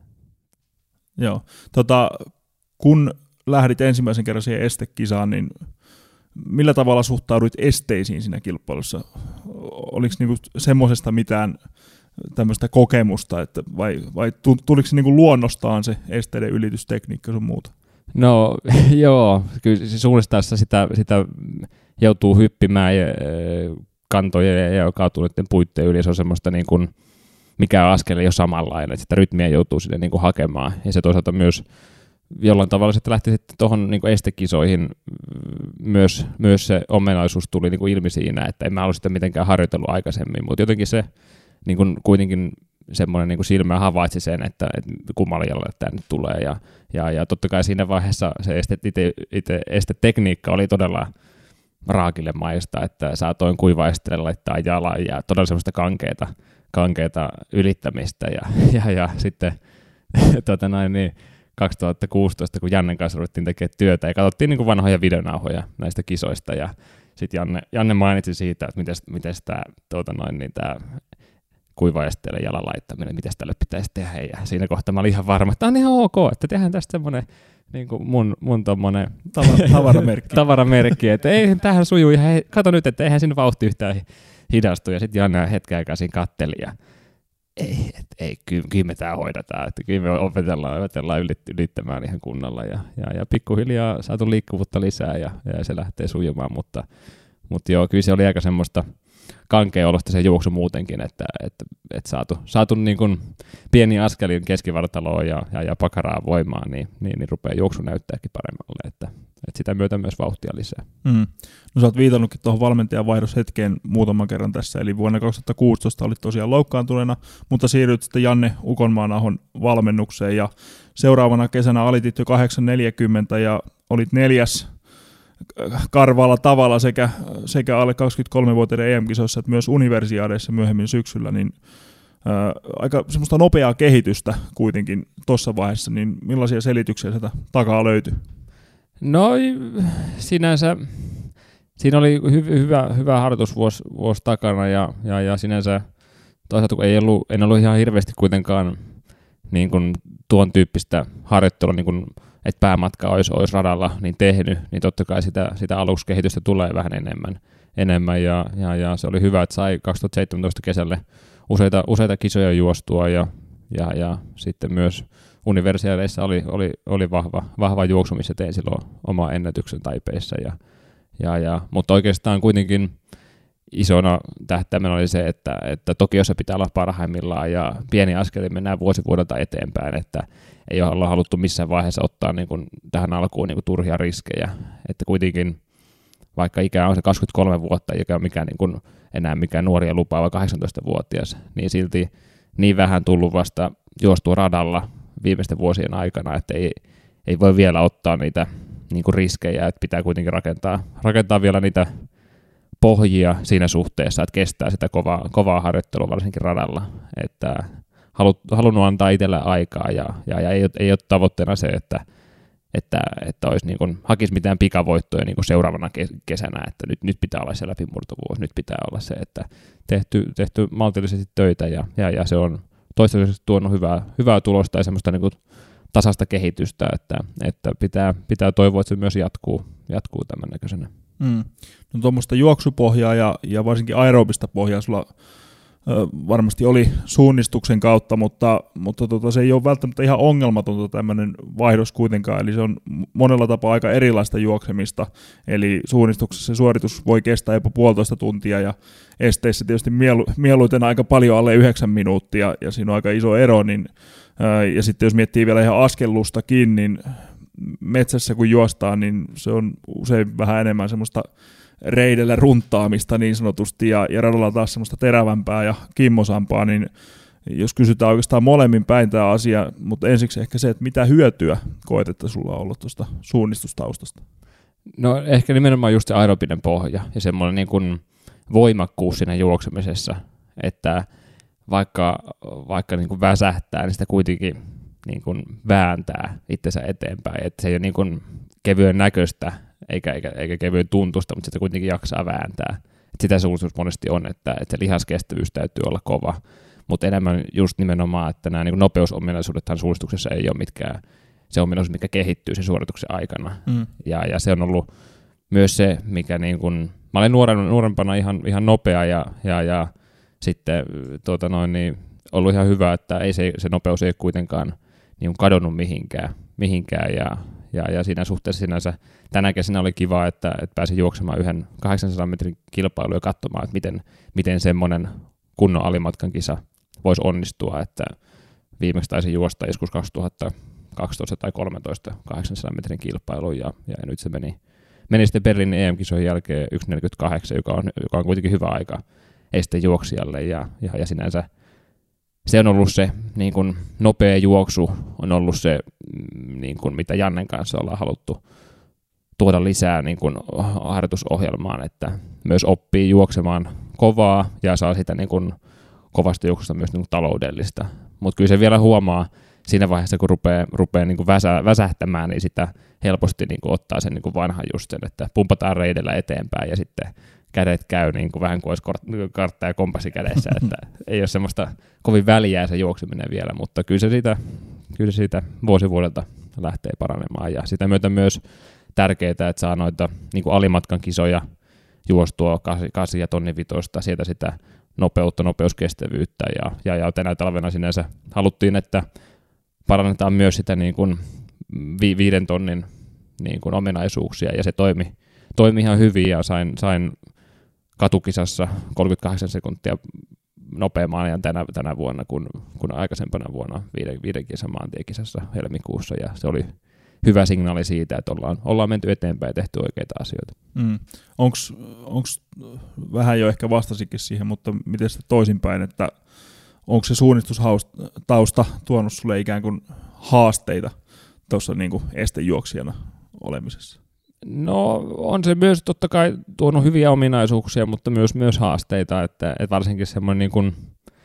[SPEAKER 1] Joo. Tota, kun lähdit ensimmäisen kerran siihen estekisaan, niin millä tavalla suhtauduit esteisiin siinä kilpailussa? Oliko niinku semmoisesta mitään tämmöistä kokemusta, että vai, vai tuliko se niinku luonnostaan se esteiden ylitystekniikka sun muuta?
[SPEAKER 2] No joo, kyllä suunnistaessa sitä, sitä joutuu hyppimään ja, kantojen ja kaatuneiden puitteen yli, se on semmoista niin kuin, mikä on askel jo samanlainen, että sitä rytmiä joutuu sinne niin kuin hakemaan, ja se toisaalta myös jollain tavalla sitten lähti sitten tuohon niin kuin estekisoihin, myös, myös se omenaisuus tuli niin kuin ilmi siinä, että en mä ollut sitä mitenkään harjoitellut aikaisemmin, mutta jotenkin se niin kuin kuitenkin semmoinen niin kuin silmä havaitsi sen, että, että kummalle jalalle tämä nyt tulee, ja, ja, ja totta kai siinä vaiheessa se este, ite, ite, estetekniikka oli todella raakille maista, että saatoin kuivaistelle laittaa jalan ja todella semmoista kankeeta, kankeeta ylittämistä, ja, ja, ja sitten tuota noin, niin kaksituhattakuusitoista, kun Jannen kanssa ruvettiin tekemään työtä ja katsottiin niin kuin vanhoja videonauhoja näistä kisoista, ja sitten Janne, Janne mainitsi siitä, että miten, miten tämä tuota noin, niin tämä kuivaesteelle jalan laittaminen, miten tälle pitäisi tehdä, ja siinä kohtaa mä olin ihan varma, että on ihan ok, että tehdään tästä semmoinen niin kuin mun, mun tommonen
[SPEAKER 1] Tavara, tavaramerkki.
[SPEAKER 2] tavaramerkki, että ei tähän sujuu ihan, kato nyt, että eihän siinä vauhti yhtään hidastu, ja sitten Janne hetken aikaa siinä katteli, ja ei, et, ei kyllä, kyllä me tämä hoidetaan, että kyllä me opetellaan, opetellaan ylittämään ihan kunnolla, ja, ja, ja pikkuhiljaa saatu liikkuvuutta lisää, ja, ja se lähtee sujumaan, mutta, mutta joo, kyllä se oli aika semmoista kankea olosta se juoksu muutenkin, että, että, että saatu, saatu niin kuin pieni askelin keskivartaloon ja, ja, ja pakaraa voimaan, niin, niin, niin rupeaa juoksu näyttääkin paremmalle, että, että sitä myötä myös vauhtia lisää.
[SPEAKER 1] Mm. No sä oot viitannutkin tuohon valmentajan vaihdoshetkeen muutaman kerran tässä, eli vuonna kaksituhattakuusitoista olit tosiaan loukkaantuneena, mutta siirryt sitten Janne Ukonmaanahon valmennukseen, ja seuraavana kesänä alitit jo kahdeksan neljäkymmentä ja olit neljäs karvaalla tavalla sekä, sekä alle kaksikymmentäkolmevuotiaiden E M-kisoissa että myös universiaadeissa myöhemmin syksyllä, niin ää, aika semmoista nopeaa kehitystä kuitenkin tuossa vaiheessa, niin millaisia selityksiä sieltä takaa löytyi?
[SPEAKER 2] No sinänsä, siinä oli hy, hyvä, hyvä harjoitusvuosi vuosi takana, ja, ja, ja sinänsä toisaalta kun ei ollut, en ollut ihan hirveästi kuitenkaan niin kuin tuon tyyppistä harjoittelua, niin kuin että päämatka olisi, olisi radalla niin tehnyt, niin totta kai sitä, sitä alukskehitystä tulee vähän enemmän, enemmän ja, ja, ja se oli hyvä, että sai kaksituhattaseitsemäntoista kesälle useita, useita kisoja juostua, ja, ja, ja sitten myös universiaadeissa oli, oli, oli vahva, vahva juoksu, missä tein silloin oma ennätyksen Taipeissa, ja, ja, ja, mutta oikeastaan kuitenkin isona tähtäimenä oli se, että, että Tokiossa pitää olla parhaimmillaan, ja pieni askel mennään vuosi vuodelta eteenpäin, että ei olla haluttu missään vaiheessa ottaa niin kuin tähän alkuun niin kuin turhia riskejä, että kuitenkin vaikka ikä on se kaksikymmentäkolme vuotta, eikä ole mikään niin kuin enää mikään nuori ja lupaava kahdeksantoistavuotias, niin silti niin vähän tullut vasta juostua radalla viimeisten vuosien aikana, että ei, ei voi vielä ottaa niitä, niin kuin riskejä, että pitää kuitenkin rakentaa, rakentaa vielä niitä pohjia siinä suhteessa, että kestää sitä kovaa, kovaa harjoittelua varsinkin radalla, että halu, halunnut antaa itselle aikaa ja, ja, ja ei, ei ole tavoitteena se, että, että, että olisi niin kuin, hakisi mitään pikavoittoja niin kuin seuraavana kesänä, että nyt, nyt pitää olla se läpimurtovuosi, nyt pitää olla se, että tehty, tehty maltillisesti töitä ja, ja, ja se on toistaiseksi tuonut hyvää, hyvää tulosta ja semmoista niin kuin tasasta kehitystä, että, että pitää, pitää toivoa, että se myös jatkuu, jatkuu tämän näköisenä.
[SPEAKER 1] Mm. No tuommoista juoksupohjaa ja, ja varsinkin aerobista pohjaa sulla ö, varmasti oli suunnistuksen kautta, mutta, mutta tota, se ei ole välttämättä ihan ongelmatonta tämmöinen vaihdos kuitenkaan, eli se on monella tapaa aika erilaista juoksemista, eli suunnistuksessa se suoritus voi kestää jopa puolitoista tuntia ja esteissä tietysti mielu, mieluiten aika paljon alle yhdeksän minuuttia ja siinä on aika iso ero, niin, ö, ja sitten jos miettii vielä ihan askellustakin, niin metsässä kun juostaan, niin se on usein vähän enemmän semmoista reidellä runttaamista niin sanotusti, ja, ja radalla taas semmoista terävämpää ja kimmosampaa, niin jos kysytään oikeastaan molemmin päin tämä asia, mutta ensiksi ehkä se, että mitä hyötyä koet, että sulla on ollut tuosta suunnistustaustasta?
[SPEAKER 2] No ehkä nimenomaan just se aerobinen pohja ja semmoinen niin kuin voimakkuus siinä juoksemisessa, että vaikka, vaikka niin kuin väsähtää, niin sitä kuitenkin niin kuin vääntää itsensä eteenpäin, että se ei ole niin kuin kevyen näköistä eikä, eikä, eikä kevyen tuntusta, mutta sitä kuitenkin jaksaa vääntää. Et sitä suunnistus monesti on, että, että se lihaskestävyys täytyy olla kova, mutta enemmän just nimenomaan, että nämä niin kuin nopeusominaisuudethan suunnistuksessa ei ole mitkään se ominaisuus, mikä kehittyy sen suorituksen aikana. Mm. Ja, ja se on ollut myös se, mikä niin kuin, mä olin nuoren, nuorempana ihan, ihan nopea ja, ja, ja sitten tuota noin, niin ollut ihan hyvä, että ei se, se nopeus ei ole kuitenkaan niin kadonnut mihinkään, mihinkään ja, ja, ja siinä suhteessa sinänsä tänä kesänä oli kiva, että, että pääsin juoksemaan yhden kahdeksansadan metrin kilpailun ja katsomaan, että miten, miten semmoinen kunnon alimatkan kisa voisi onnistua, että viimeksi taisin juosta joskus kaksituhattakaksitoista tai kolmetoista kahdeksansadan metrin kilpailun ja, ja nyt se meni, meni sitten Berliinin E M-kisojen jälkeen yksi neljäkymmentäkahdeksan, joka on, joka on kuitenkin hyvä aika esteen juoksijalle ja, ja, ja sinänsä se on ollut se niin kuin nopea juoksu, on ollut se, niin kuin, mitä Jannen kanssa ollaan haluttu tuoda lisää niin kuin harjoitusohjelmaan, että myös oppii juoksemaan kovaa ja saa sitä niin kuin kovasta juoksusta myös niin kuin taloudellista. Mutta kyllä se vielä huomaa siinä vaiheessa, kun rupeaa, rupeaa niin kuin väsä, väsähtämään, niin sitä helposti niin kuin ottaa sen niin kuin vanhan just sen, että pumpataan reidellä eteenpäin ja sitten kädet käy niin kuin vähän kuin olisi kartta ja kompassi kädessä, että ei ole semmoista kovin väliä se juokseminen vielä, mutta kyllä se siitä, kyllä se siitä vuosi vuodelta lähtee paranemaan ja sitä myötä myös tärkeää, että saa noita niin kuin alimatkan kisoja juostua kasi ja tonni vitosta, sieltä sitä nopeutta, nopeuskestävyyttä ja, ja, ja tänä talvena sinänsä haluttiin, että parannetaan myös sitä niin kuin vi, viiden tonnin niin kuin ominaisuuksia ja se toimi, toimi ihan hyvin ja sain, sain katukisassa kolmekymmentäkahdeksan sekuntia nopeamman ajan tänä, tänä vuonna kuin, kuin aikaisempana vuonna viiden, viiden kisan maantiekisassa helmikuussa ja se oli hyvä signaali siitä, että ollaan, ollaan menty eteenpäin ja tehty oikeita asioita.
[SPEAKER 1] Mm. Onko vähän jo ehkä vastasikin siihen, mutta miten sitä toisinpäin, että onko se suunnistustausta tuonut sulle ikään kuin haasteita tuossa niin kuin estejuoksijana olemisessa?
[SPEAKER 2] No on se myös totta kai tuonut hyviä ominaisuuksia, mutta myös, myös haasteita, että, että varsinkin semmoinen niin kuin,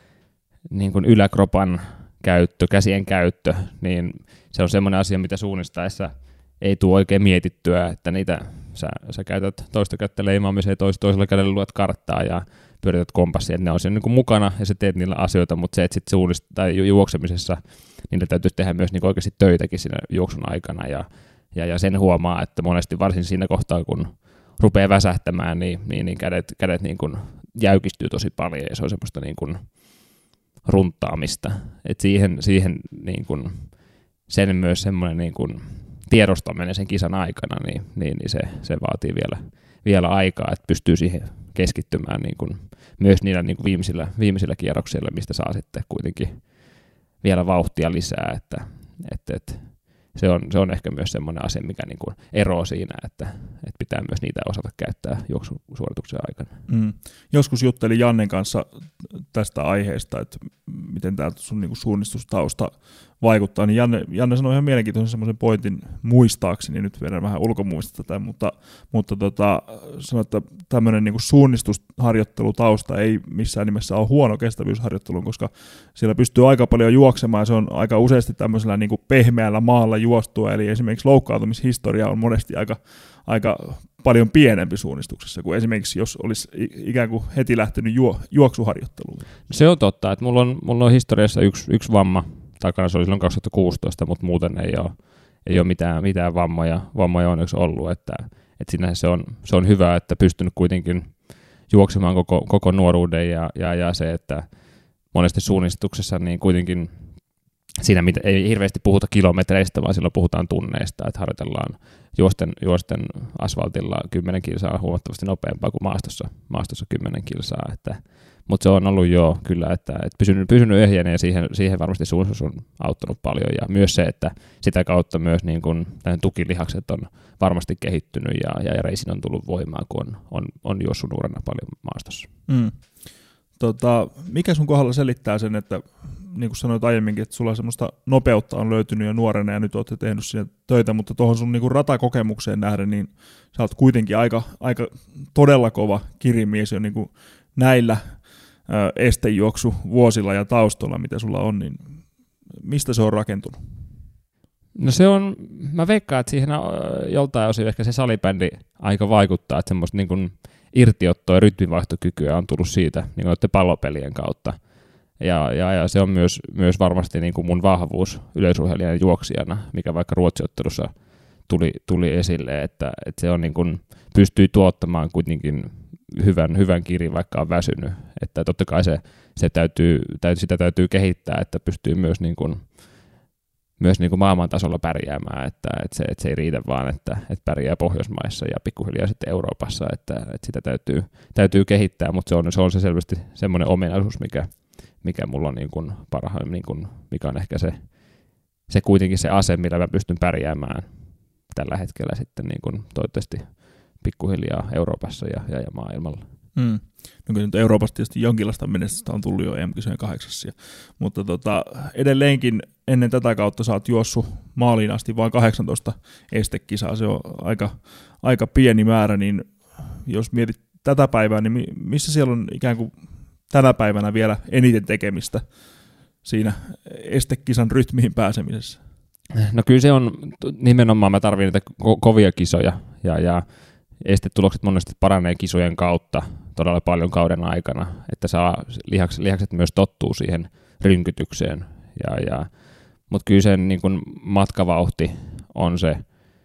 [SPEAKER 2] niin kuin yläkropan käyttö, käsien käyttö, niin se on semmoinen asia, mitä suunnistaessa ei tule oikein mietittyä, että niitä sä, sä käytät toista kättä leimaamiseen, tois, toisella kädellä luet karttaa ja pyörität kompassia, että ne on siinä niin kuin mukana ja sä teet niillä asioita, mutta se, että sitten suunnist- tai ju- juoksemisessa niillä täytyisi tehdä myös niin oikeasti töitäkin siinä juoksun aikana ja, ja, ja sen huomaa, että monesti varsin siinä kohtaa, kun rupeaa väsähtämään, niin, niin, niin kädet, kädet niin kuin jäykistyy tosi paljon ja se on semmoista niin kuin runttaamista. Et siihen, siihen niin kuin sen myös semmoinen niin kuin tiedostaminen sen kisan aikana, niin, niin, niin se, se vaatii vielä, vielä aikaa, että pystyy siihen keskittymään niin kuin myös niillä niin kuin viimeisillä, viimeisillä kierroksilla, mistä saa sitten kuitenkin vielä vauhtia lisää, että, että, että se, on, se on ehkä myös semmoinen asia, mikä niin kuin eroaa siinä, että, että pitää myös niitä osata käyttää juoksusuorituksen aikana.
[SPEAKER 1] Mm. Joskus juttelin Jannen kanssa tästä aiheesta, että miten tämä sun niin kuin suunnistustausta vaikuttaa. Niin Janne, Janne sanoi ihan mielenkiintoisen semmoisen pointin muistaakseni, nyt vedän vähän ulkomuista tätä, mutta, mutta tota, sanoi, että tämmöinen niin kuin suunnistusharjoittelutausta ei missään nimessä ole huono kestävyysharjoitteluun, koska siellä pystyy aika paljon juoksemaan, se on aika useasti tämmöisellä niin kuin pehmeällä maalla juostua, eli esimerkiksi loukkaantumishistoria on monesti aika, aika paljon pienempi suunnistuksessa kuin esimerkiksi jos olisi ikään kuin heti lähtenyt juo, juoksuharjoitteluun.
[SPEAKER 2] Se on totta, että mulla on, mulla on historiassa yksi, yksi vamma takana, se oli silloin kaksituhattakuusitoista, mutta muuten ei ole, ei ole mitään, mitään vammoja, vammoja onneksi ollut, että, että sinänsä se on, se on hyvä, että pystynyt kuitenkin juoksemaan koko, koko nuoruuden ja, ja, ja se, että monesti suunnistuksessa niin kuitenkin siinä ei hirveästi puhuta kilometreistä, vaan silloin puhutaan tunneista, että harjoitellaan juosten, juosten asfaltilla kymmenen kilsaa huomattavasti nopeampaa kuin maastossa, maastossa kymmenen kilsaa. Että, mutta se on ollut jo kyllä, että, että pysynyt, pysynyt ehjänä ja siihen, siihen varmasti suunnistus on auttanut paljon. Ja myös se, että sitä kautta myös niin kun, tukilihakset on varmasti kehittynyt ja, ja reisin on tullut voimaan, kun on, on, on juossut nuorena paljon maastossa.
[SPEAKER 1] Mm. Tota, mikä sun kohdalla selittää sen, että niin kuin sanoit aiemminkin, että sulla semmoista nopeutta on löytynyt jo nuorena ja nyt olette tehnyt siinä töitä, mutta tuohon sun niin kuin ratakokemukseen nähden, niin sä oot kuitenkin aika, aika todella kova kirimies jo niin kuin näillä ää, estejuoksu vuosilla ja taustoilla, mitä sulla on, niin mistä se on rakentunut?
[SPEAKER 2] No se on, mä veikkaan, että siihen joltain osin ehkä se salibändi aika vaikuttaa, että semmoista niin kuin irtiottoa ja rytminvaihtokykyä on tullut siitä niin kuin pallopelien kautta. Ja, ja, ja se on myös, myös varmasti niin kuin mun vahvuus yleisurheilijana ja juoksijana, mikä vaikka Ruotsiottelussa tuli, tuli esille, että, että se on niin kuin, pystyy tuottamaan kuitenkin hyvän, hyvän kirin, vaikka on väsynyt. Että totta kai se, se täytyy, täytyy, sitä täytyy kehittää, että pystyy myös, niin kuin, myös niin kuin maailman tasolla pärjäämään, että, että, se, että se ei riitä vaan, että, että pärjää Pohjoismaissa ja pikkuhiljaa sitten Euroopassa, että, että sitä täytyy, täytyy kehittää, mutta se on, se on se selvästi semmoinen ominaisuus, mikä mikä mulla on niin kuin parhain, niin kuin, mikä on ehkä se, se kuitenkin se ase, millä mä pystyn pärjäämään tällä hetkellä sitten niin kuin toivottavasti pikkuhiljaa Euroopassa ja, ja, ja maailmalla.
[SPEAKER 1] Mm. No kyllä nyt Euroopassa tietysti jonkinlaista menestystä on tullut jo E M-kisojen kahdeksassa, mutta tota, edelleenkin ennen tätä kautta sä oot juossut maaliin asti vain kahdeksantoista estekisaa, se on aika, aika pieni määrä, niin jos mietit tätä päivää, niin missä siellä on ikään kuin tänä päivänä vielä eniten tekemistä siinä estekisan rytmiin pääsemisessä?
[SPEAKER 2] No kyllä se on nimenomaan, mä tarvitsen niitä ko- kovia kisoja ja, ja estetulokset monesti paranee kisojen kautta todella paljon kauden aikana, että saa lihakset, lihakset myös tottuu siihen rynkytykseen. Ja, ja, mutta kyllä sen niin kun matkavauhti on se,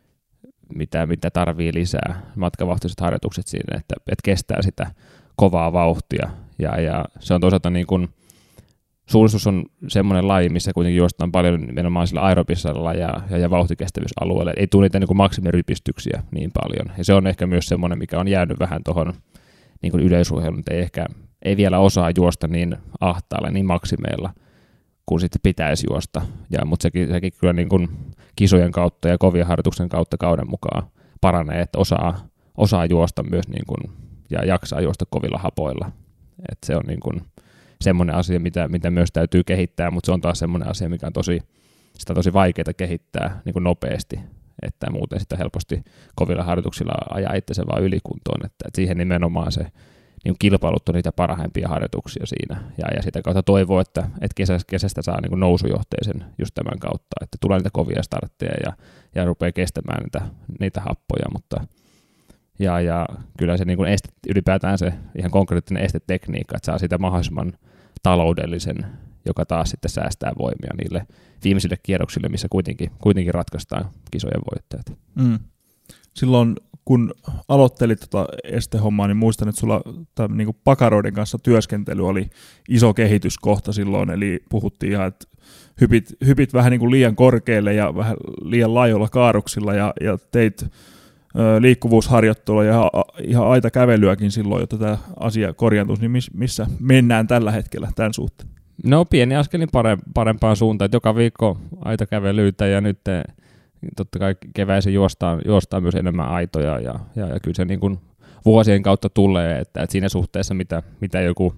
[SPEAKER 2] mitä, mitä tarvii lisää, matkavauhtiset harjoitukset siinä, että, että kestää sitä kovaa vauhtia. Ja, ja se on toisaalta niin kuin, suunnistus on semmoinen laji, missä kuitenkin juostaan paljon nimenomaan sillä aerobisella ja, ja, ja vauhtikestävyysalueella. Ei tule niitä niin kuin maksimirypistyksiä niin paljon. Ja se on ehkä myös semmoinen, mikä on jäänyt vähän tuohon niin kuin yleisurheiluun, että ei ehkä ei vielä osaa juosta niin ahtaalla, niin maksimeilla, kun sitten pitäisi juosta. Ja, mutta sekin, sekin kyllä niin kuin kisojen kautta ja kovien harjoituksen kautta kauden mukaan paranee, että osaa, osaa juosta myös niin kuin, ja jaksaa juosta kovilla hapoilla. Että se on niin kuin semmoinen asia, mitä, mitä myös täytyy kehittää, mutta se on taas semmoinen asia, mikä on tosi, sitä on tosi vaikeaa kehittää niin kuin nopeasti, että muuten sitä helposti kovilla harjoituksilla ajaa itsensä vaan ylikuntoon, että, että siihen nimenomaan se niin kilpailut on niitä parhaimpia harjoituksia siinä, ja, ja sitä kautta toivoo, että, että kesästä, kesästä saa niin kuin nousujohteisen just tämän kautta, että tulee niitä kovia startteja ja, ja rupeaa kestämään niitä, niitä happoja, mutta Ja, ja kyllä se niin kuin este, ylipäätään se ihan konkreettinen estetekniikka, että saa sitä mahdollisimman taloudellisen, joka taas sitten säästää voimia niille viimeisille kierroksille, missä kuitenkin, kuitenkin ratkaistaan kisojen voittajat.
[SPEAKER 1] Mm. Silloin kun aloittelit tota estehommaa, niin muistan, että sulla tämän, niin kuin pakaroiden kanssa työskentely oli iso kehityskohta silloin, eli puhuttiin ihan, että hypit, hypit vähän niin kuin liian korkealle ja vähän liian laajoilla kaaruksilla ja, ja teit liikkuvuusharjoittelua ja ihan aita kävelyäkin silloin, jotta tämä asia korjaantuisi, niin missä mennään tällä hetkellä tämän suhteen?
[SPEAKER 2] No pieni askelin parempaan suuntaan, että joka viikko aita kävelyitä ja nyt totta kai keväisin juostaan, juostaan myös enemmän aitoja ja, ja, ja kyllä se niin kuin vuosien kautta tulee, että, että siinä suhteessa mitä, mitä joku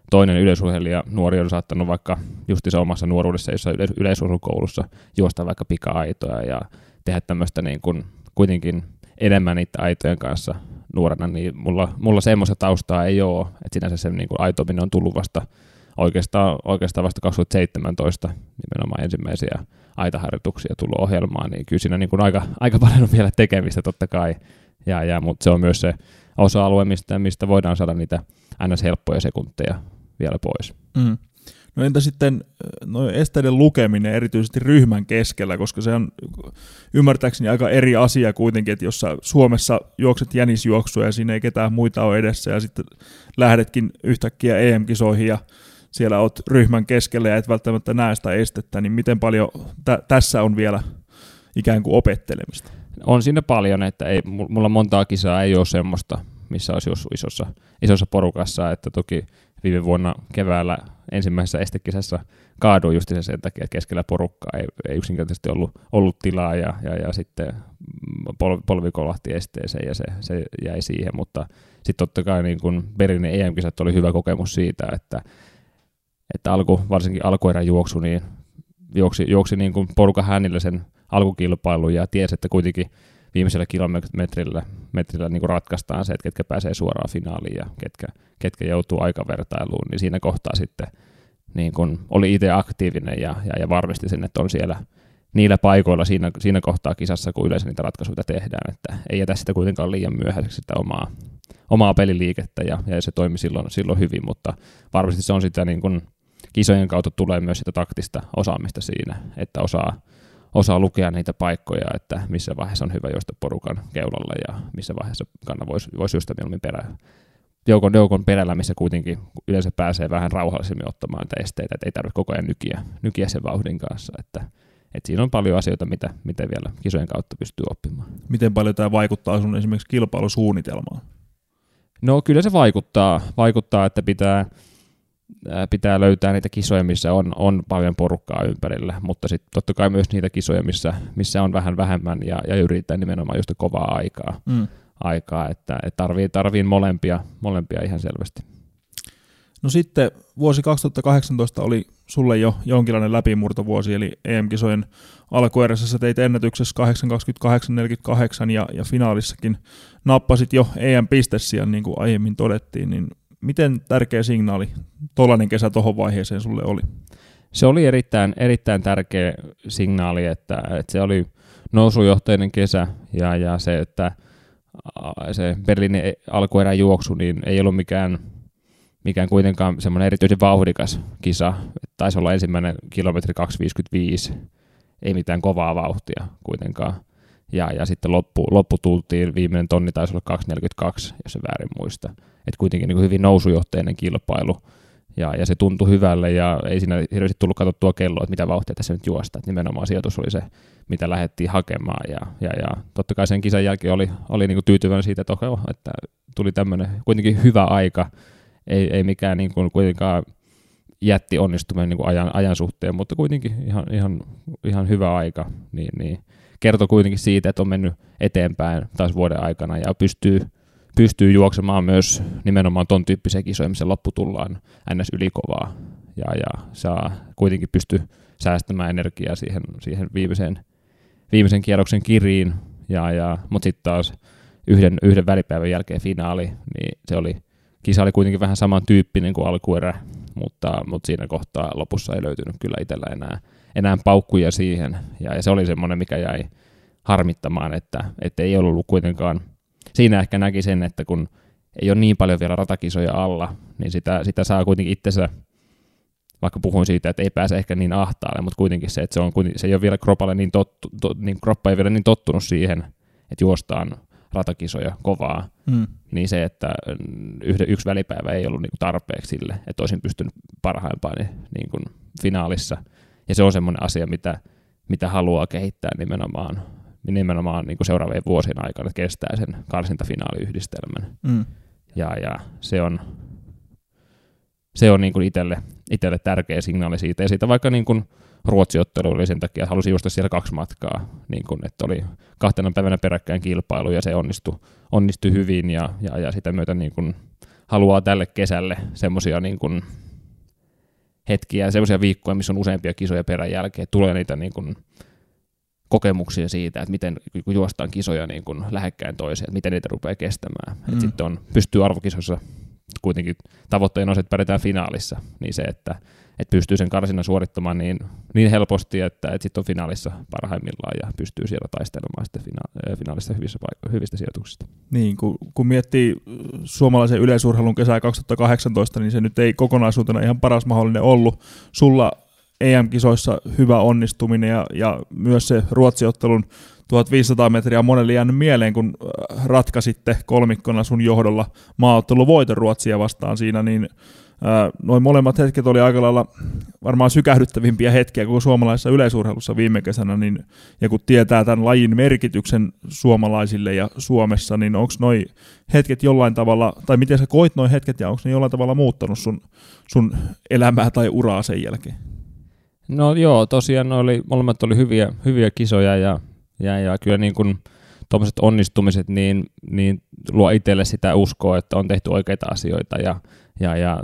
[SPEAKER 2] toinen yleisurheilija, nuori on saattanut vaikka justiinsa omassa nuoruudessa jossain yleis- yleisurheilukoulussa juosta vaikka pika-aitoja ja tehdä tämmöistä niin kuin kuitenkin enemmän niiden aitojen kanssa nuorena, niin mulla, mulla semmoista taustaa ei ole, että sinänsä se niin kuin aitominen on tullut vasta oikeastaan, oikeastaan vasta kaksituhattaseitsemäntoista nimenomaan ensimmäisiä aitaharjoituksia tullut ohjelmaan, niin kyllä siinä niin kuin aika, aika paljon on vielä tekemistä totta kai, ja, ja, mutta se on myös se osa-alue, mistä, mistä voidaan saada niitä ns. Helppoja sekunteja vielä pois.
[SPEAKER 1] Mm. No entä sitten no esteiden lukeminen erityisesti ryhmän keskellä, koska se on ymmärtääkseni aika eri asia kuitenkin, että jos sä Suomessa juokset jänisjuoksua ja siinä ei ketään muita ole edessä ja sitten lähdetkin yhtäkkiä E M-kisoihin ja siellä oot ryhmän keskellä ja et välttämättä näe sitä estettä, niin miten paljon tä- tässä on vielä ikään kuin opettelemista?
[SPEAKER 2] On siinä paljon, että ei, mulla montaa kisaa ei ole semmoista, missä olisi juossut isossa, isossa porukassa, että toki viime vuonna keväällä ensimmäisessä estekisassa kaaduin just sen takia, että keskellä porukkaa ei, ei yksinkertaisesti ollut, ollut tilaa ja, ja, ja sitten pol, polvi kolahti esteeseen ja se, se jäi siihen, mutta sitten totta kai niin kun Berliinin E M-kisat oli hyvä kokemus siitä, että, että alku, varsinkin alkuerän juoksu, niin juoksi, juoksi niin kuin porukan hännillä sen alkukilpailun ja tiesi, että kuitenkin viimeisellä kilometrillä metrillä niin kuin ratkaistaan se, että ketkä pääsee suoraan finaaliin ja ketkä, ketkä joutuu aikavertailuun, niin siinä kohtaa sitten niin kuin oli itse aktiivinen ja, ja, ja varmisti sen, että on siellä niillä paikoilla siinä, siinä kohtaa kisassa, kun yleensä niitä ratkaisuja tehdään, että ei jätä sitä kuitenkaan liian myöhäiseksi sitä omaa, omaa peliliikettä ja, ja se toimi silloin, silloin hyvin, mutta varmasti se on sitä niin kuin kisojen kautta tulee myös sitä taktista osaamista siinä, että osaa osaa lukea niitä paikkoja, että missä vaiheessa on hyvä juosta porukan keulalla ja missä vaiheessa kannan voisi vois juosta mieluummin perä, joukon, joukon perällä, missä kuitenkin yleensä pääsee vähän rauhallisemmin ottamaan niitä esteitä, että ei tarvitse koko ajan nykiä, nykiä sen vauhdin kanssa. Että, että siinä on paljon asioita, mitä, mitä vielä kisojen kautta pystyy oppimaan.
[SPEAKER 1] Miten paljon tämä vaikuttaa sun esimerkiksi kilpailusuunnitelmaan?
[SPEAKER 2] No kyllä se vaikuttaa, vaikuttaa että pitää pitää löytää niitä kisoja, missä on, on paljon porukkaa ympärillä, mutta sitten totta kai myös niitä kisoja, missä, missä on vähän vähemmän ja, ja yrittää nimenomaan just kovaa aikaa, mm. aikaa että et tarvii, tarvii molempia, molempia ihan selvästi.
[SPEAKER 1] No sitten vuosi kaksituhattakahdeksantoista oli sulle jo jonkinlainen läpimurtovuosi, eli E M-kisojen alkuerässä sä teit ennätyksessä kahdeksan kaksikymmentäkahdeksan neljäkymmentäkahdeksan ja, ja finaalissakin nappasit jo E M-pistesijan, niin kuin aiemmin todettiin, niin miten tärkeä signaali tuollainen kesä tuohon vaiheeseen sulle oli?
[SPEAKER 2] Se oli erittäin, erittäin tärkeä signaali, että, että se oli nousujohteinen kesä ja, ja se, että se Berliinin alkuerän juoksu niin ei ollut mikään, mikään kuitenkaan semmoinen erityisen vauhdikas kisa. Taisi olla ensimmäinen kilometri kaksi viisikymmentäviisi, ei mitään kovaa vauhtia kuitenkaan. Ja, ja sitten loppu, loppu tultiin, viimeinen tonni taisi olla kaksi neljäkymmentäkaksi, jos se väärin muista. Että kuitenkin niin kuin hyvin nousujohteinen kilpailu, ja, ja se tuntui hyvälle, ja ei siinä hirveästi tullut katsottua kelloa, että mitä vauhtia tässä nyt juosta. Että nimenomaan sijoitus oli se, mitä lähdettiin hakemaan, ja, ja, ja totta kai sen kisan jälkeen oli, oli niin kuin tyytyväinen siitä, että, okay, että tuli tämmöinen kuitenkin hyvä aika, ei, ei mikään niin kuin kuitenkaan jätti onnistuminen niin kuin ajan, ajan suhteen, mutta kuitenkin ihan, ihan, ihan hyvä aika, niin, niin kertoi kuitenkin siitä, että on mennyt eteenpäin taas vuoden aikana ja pystyy, pystyy juoksemaan myös nimenomaan ton tyyppisiä kisoja, missä loppu tullaan ns. Ylikovaa ja, ja saa kuitenkin pysty säästämään energiaa siihen, siihen viimeiseen, viimeisen kierroksen kiriin, ja, ja, mutta sitten taas yhden, yhden välipäivän jälkeen finaali, niin se oli, kisa oli kuitenkin vähän samantyyppinen kuin alkuerä, mutta, mutta siinä kohtaa lopussa ei löytynyt kyllä itsellä enää enää paukkuja siihen, ja, ja se oli semmoinen, mikä jäi harmittamaan, että, että ei ollut kuitenkaan, siinä ehkä näki sen, että kun ei ole niin paljon vielä ratakisoja alla, niin sitä, sitä saa kuitenkin itsensä, vaikka puhuin siitä, että ei pääse ehkä niin ahtaalle, mutta kuitenkin se, että se, on, se ei ole vielä kropalle niin, tottu, to, niin kroppa ei vielä niin tottunut siihen, että juostaan ratakisoja kovaa, mm. niin se, että yhden, yksi välipäivä ei ollut niin kuin tarpeeksi sille, että olisin pystynyt parhaimpaan niin kuin finaalissa. Ja se on semmoinen asia, mitä, mitä haluaa kehittää nimenomaan, nimenomaan niin kuin seuraavien vuosien aikana, että kestää sen karsintafinaaliyhdistelmän. Mm. Ja, ja se on, se on niin kuin itselle, itselle tärkeä signaali siitä. Ja siitä vaikka niin kuin Ruotsi-ottelu oli sen takia, että halusin juosta siellä kaksi matkaa, niin kuin, että oli kahtena päivänä peräkkäin kilpailu ja se onnistui, onnistui hyvin ja, ja, ja sitä myötä niin kuin haluaa tälle kesälle semmoisia niin kuin hetkiä, semmoisia viikkoja, missä on useampia kisoja perän jälkeen, tulee niitä niin kuin kokemuksia siitä, että miten kun juostaan kisoja niin kuin lähekkäin toiseen, että miten niitä rupeaa kestämään. Mm. Sitten on, pystyy arvokisoissa kuitenkin tavoitteena on se, että pärjätään finaalissa, niin se, että, että pystyy sen karsinnan suorittamaan niin, niin helposti, että, että sitten on finaalissa parhaimmillaan ja pystyy siellä taistelemaan sitten fina- finaalista hyvissä paik- hyvistä sijoituksista.
[SPEAKER 1] Niin, kun, kun miettii suomalaisen yleisurheilun kesää kaksituhattakahdeksantoista, niin se nyt ei kokonaisuutena ihan paras mahdollinen ollut. Sulla E M-kisoissa hyvä onnistuminen ja, ja myös se Ruotsi-ottelun tuhatviisisataa metriä on monelle jäänyt mieleen, kun ratkaisitte kolmikkona sun johdolla maaottelun voiton Ruotsia vastaan siinä, niin ää, noin molemmat hetket oli aika lailla varmaan sykähdyttävimpiä hetkiä koko suomalaisessa yleisurheilussa viime kesänä, niin, ja kun tietää tämän lajin merkityksen suomalaisille ja Suomessa, niin onko noi hetket jollain tavalla, tai miten sä koit noi hetket, ja onko ne jollain tavalla muuttanut sun, sun elämää tai uraa sen jälkeen?
[SPEAKER 2] No joo, tosiaan oli, molemmat oli hyviä, hyviä kisoja, ja Ja, ja kyllä niin kuin tuommoiset onnistumiset niin, niin luo itselle sitä uskoa, että on tehty oikeita asioita ja, ja, ja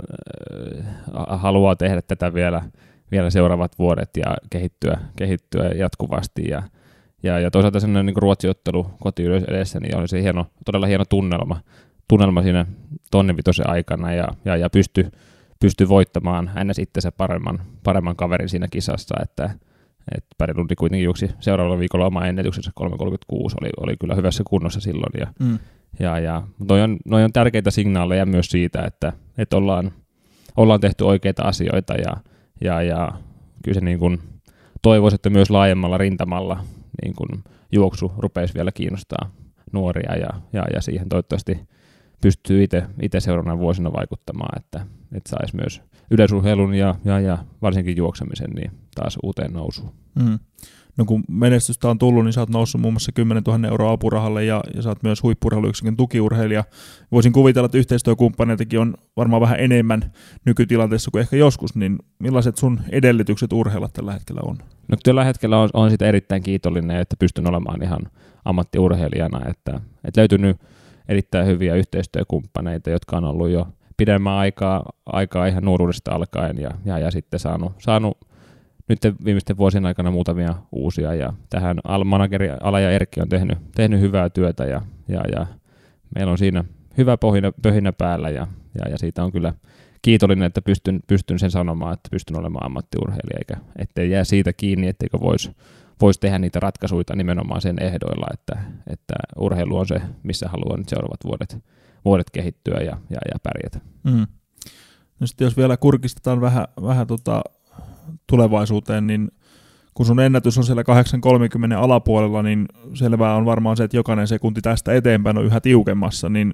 [SPEAKER 2] äh, haluaa tehdä tätä vielä, vielä seuraavat vuodet ja kehittyä, kehittyä jatkuvasti. Ja, ja, ja toisaalta sellainen niin kuin Ruotsi-ottelu kotiyleisö edessä, niin oli se hieno, todella hieno tunnelma, tunnelma siinä tonnivitosen aikana ja, ja, ja pystyi pysty voittamaan ns. Itsensä paremman, paremman kaverin siinä kisassa, että että Berglund kuitenkin juoksi seuraavalla viikolla oma ennätyksensä kolme kolmekymmentäkuusi, oli, oli kyllä hyvässä kunnossa silloin. Ja, mm. ja, ja, noi, on, noi on tärkeitä signaaleja myös siitä, että, että ollaan, ollaan tehty oikeita asioita ja, ja, ja kyllä se niin kuin toivoisi, että myös laajemmalla rintamalla niin kuin juoksu rupeisi vielä kiinnostaa nuoria ja, ja, ja siihen toivottavasti pystyy itse seuraavana vuosina vaikuttamaan, että, että saisi myös yleisurheilun ja, ja, ja varsinkin juoksemisen niin taas uuteen nousuun. Mm.
[SPEAKER 1] No kun menestystä on tullut, niin sä oot noussut muun muassa kymmenen tuhatta euroa apurahalle ja, ja sä oot myös huippu-urheiluyksikön tukiurheilija. Voisin kuvitella, että yhteistyökumppaneitakin on varmaan vähän enemmän nykytilanteessa kuin ehkä joskus, niin millaiset sun edellytykset urheilla tällä hetkellä on?
[SPEAKER 2] No tällä hetkellä on, on sitä erittäin kiitollinen, että pystyn olemaan ihan ammattiurheilijana, että, että löytynyt erittäin hyviä yhteistyökumppaneita, jotka on ollut jo pidemmän aikaa, aikaa ihan nuoruudesta alkaen ja, ja, ja sitten saanut, saanut nyt viimeisten vuosien aikana muutamia uusia ja tähän manageri Ala ja Erkki on tehnyt, tehnyt hyvää työtä ja, ja, ja meillä on siinä hyvä pohjina, pöhinä päällä ja, ja, ja siitä on kyllä kiitollinen, että pystyn, pystyn sen sanomaan, että pystyn olemaan ammattiurheilija eikä ettei jää siitä kiinni, etteikö voisi vois tehdä niitä ratkaisuja nimenomaan sen ehdoilla, että, että urheilu on se, missä haluaa nyt seuraavat vuodet, vuodet kehittyä ja, ja, ja pärjätä.
[SPEAKER 1] Mm. No sitten jos vielä kurkistetaan vähän, vähän tota tulevaisuuteen, niin kun sun ennätys on siellä kahdeksan kolmekymmentä alapuolella, niin selvää on varmaan se, että jokainen sekunti tästä eteenpäin on yhä tiukemmassa, niin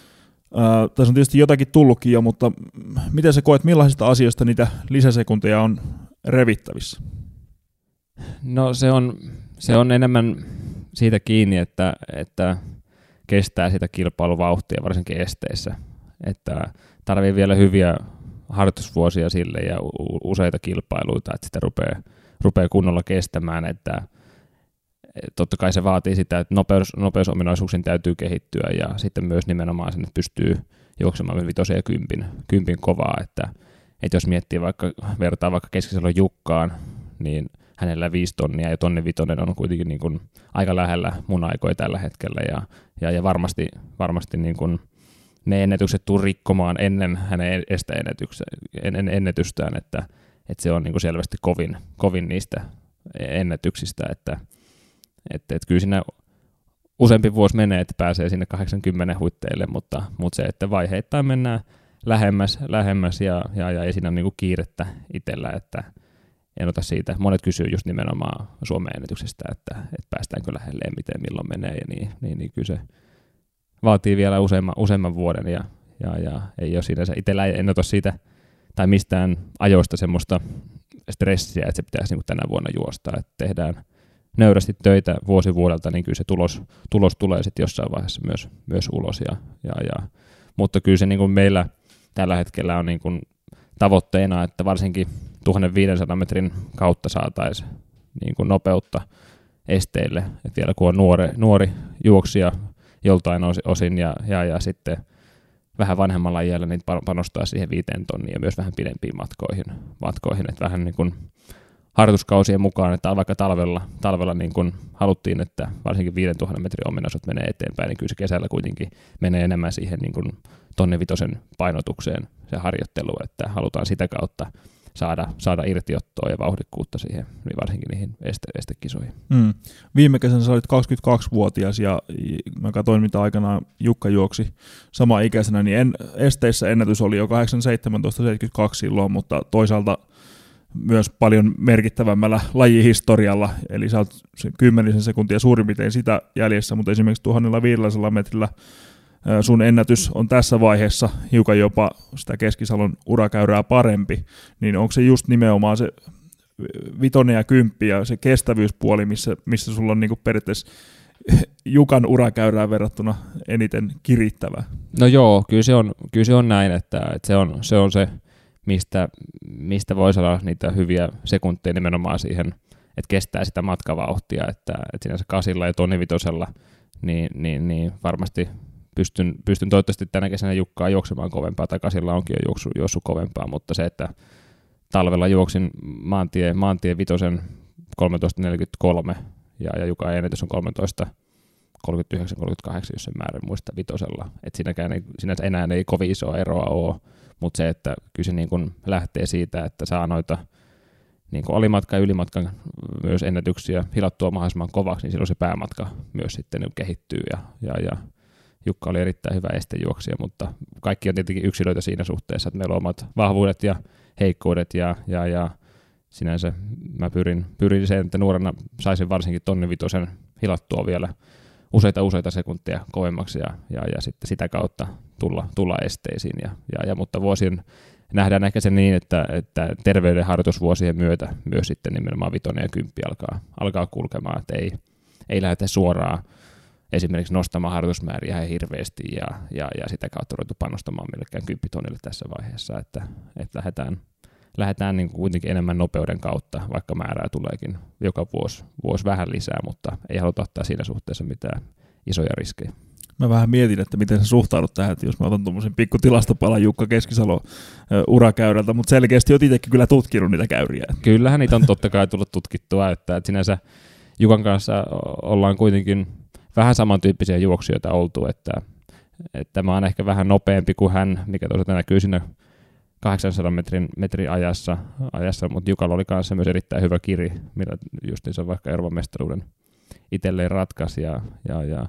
[SPEAKER 1] ää, tässä on tietysti jotakin tullutkin jo, mutta miten sä koet, millaisista asioista niitä lisäsekunteja on revittävissä?
[SPEAKER 2] No se on, se on enemmän siitä kiinni, että, että kestää sitä kilpailuvauhtia, varsinkin esteissä, että tarvii vielä hyviä harjoitusvuosia sille ja useita kilpailuita, että sitä rupeaa, rupeaa kunnolla kestämään, että totta kai se vaatii sitä, että nopeus, nopeusominaisuuksien täytyy kehittyä ja sitten myös nimenomaan sen, että pystyy juoksemaan vitosen ja kympin, kympin kovaa, että, että jos miettii vaikka, vertaa vaikka Keskisalon Jukkaan, niin hänellä viisi tonnia ja tonni vitonen on kuitenkin niin kuin aika lähellä mun aikoja tällä hetkellä ja, ja, ja varmasti, varmasti niin kuin ne ennätykset tuu rikkomaan ennen hänen estä ennätystään, että, että se on niin kuin selvästi kovin, kovin niistä ennätyksistä, että, että, että kyllä siinä useampi vuosi menee, että pääsee sinne kahdeksankymmentä huitteille, mutta, mutta se, että vaiheittain mennään lähemmäs, lähemmäs ja, ja, ja ei siinä ole niin kuin kiirettä itsellä, että en ota siitä. Monet kysyy just nimenomaan Suomen ennätyksestä, että, että päästäänkö lähelleen, miten, milloin menee ja niin, niin, niin kyllä se vaatii vielä useamman, useamman vuoden ja, ja, ja ei ole sinänsä itsellä en ota siitä tai mistään ajoista semmoista stressiä, että se pitäisi niin tänä vuonna juosta, että tehdään nöyrästi töitä vuosi vuodelta, niin kyllä se tulos, tulos tulee sitten jossain vaiheessa myös, myös ulos. Ja, ja, ja. Mutta kyllä se niin kuin meillä tällä hetkellä on niin kuin tavoitteena, että varsinkin tuhatviisisataa metrin kautta saataisiin niin kuin nopeutta esteille, että vielä kun on nuori, nuori juoksija joltain osin ja, ja, ja sitten vähän vanhemmalla iällä niin panostaa siihen viiteen tonniin ja myös vähän pidempiin matkoihin, matkoihin että vähän niin kuin harjoituskausien mukaan, että vaikka talvella, talvella niin kuin haluttiin, että varsinkin viisituhatta metrin ominaisuudet menee eteenpäin, niin kyllä se kesällä kuitenkin menee enemmän siihen niin kuin tonnivitosen painotukseen se harjoittelu, että halutaan sitä kautta saada, saada irtiottoa ja vauhdikkuutta siihen, niin varsinkin niihin este, estekisoihin.
[SPEAKER 1] Mm. Viime kesänä sä olit kaksikymmentäkaksivuotias ja mä katsoin, mitä aikanaan Jukka juoksi sama ikäisenä, niin en, esteissä ennätys oli jo kahdeksan seitsemäntoista seitsemänkymmentäkaksi silloin, mutta toisaalta myös paljon merkittävämmällä lajihistorialla, eli sä oot kymmenisen sekuntia suurin piirtein sitä jäljessä, mutta esimerkiksi tuhatviisisataa metrillä sun ennätys on tässä vaiheessa hiukan jopa sitä Keskisalon urakäyrää parempi, niin onko se just nimenomaan se vitonen ja kymppi ja se kestävyyspuoli, missä, missä sulla on niinku periaatteessa Jukan urakäyrään verrattuna eniten kirittävää?
[SPEAKER 2] No joo, kyllä se on, kyllä se on näin, että, että se, on, se on se, mistä, mistä voi saada niitä hyviä sekunteja nimenomaan siihen, että kestää sitä matkavauhtia, että, että sinänsä kasilla ja tonnivitosella, niin, niin, niin varmasti Pystyn, pystyn toivottavasti tänä kesänä Jukkaa juoksemaan kovempaa, tai kasilla onkin jo juoksu, juossut kovempaa, mutta se, että talvella juoksin maantie, maantie vitosen kolmetoista neljäkymmentäkolme, ja, ja Jukan ennätys on kolmetoista kolmekymmentäyhdeksän kolmekymmentäkahdeksan, jos en määrin muista vitosella. Et siinäkään ei, sinänsä enää ei kovin isoa eroa ole, mutta se, että kyllä se niin kun lähtee siitä, että saa noita niin kuin alimatkan ja ylimatkan myös ennätyksiä hilattua mahdollisimman kovaksi, niin silloin se päämatka myös sitten kehittyy, ja, ja, ja Jukka oli erittäin hyvä estejuoksija, mutta kaikki on tietenkin yksilöitä siinä suhteessa, että meillä on omat vahvuudet ja heikkoudet, ja, ja, ja sinänsä mä pyrin, pyrin sen, että nuorena saisin varsinkin tonnivitosen hilattua vielä useita useita sekuntia kovemmaksi, ja, ja, ja sitten sitä kautta tulla, tulla esteisiin, ja, ja, ja, mutta vuosien nähdään ehkä se niin, että, että terveyden harjoitusvuosien myötä myös sitten nimenomaan vitonen ja kymppi alkaa, alkaa kulkemaan, että ei, ei lähdetä suoraan esimerkiksi nostamaan harjoitusmääriä ihan hirveästi ja, ja, ja sitä kautta ruvettu panostamaan millekään kymppitonnille tässä vaiheessa, että, että lähdetään, lähdetään niin kuin kuitenkin enemmän nopeuden kautta, vaikka määrää tuleekin joka vuosi, vuosi vähän lisää, mutta ei haluta ottaa siinä suhteessa mitään isoja riskejä.
[SPEAKER 1] Mä vähän mietin, että miten sä suhtaudut tähän, että jos mä otan tuommoisen pikku tilastopalan Jukka Keskisalo urakäyrältä, mutta selkeästi oot itsekin kyllä tutkinut niitä käyriä.
[SPEAKER 2] Kyllähän niitä on totta kai tullut tutkittua, että, että sinänsä Jukan kanssa ollaan kuitenkin vähän samantyyppisiä juoksijoita oltu, että, että mä oon ehkä vähän nopeampi kuin hän, mikä toisaalta näkyy siinä kahdeksansadan metrin, metrin ajassa, ajassa, mutta Jukalla oli kanssa myös erittäin hyvä kiri, millä justiinsa vaikka Euroopan mestaruuden itselleen ratkaisi, ja, ja, ja,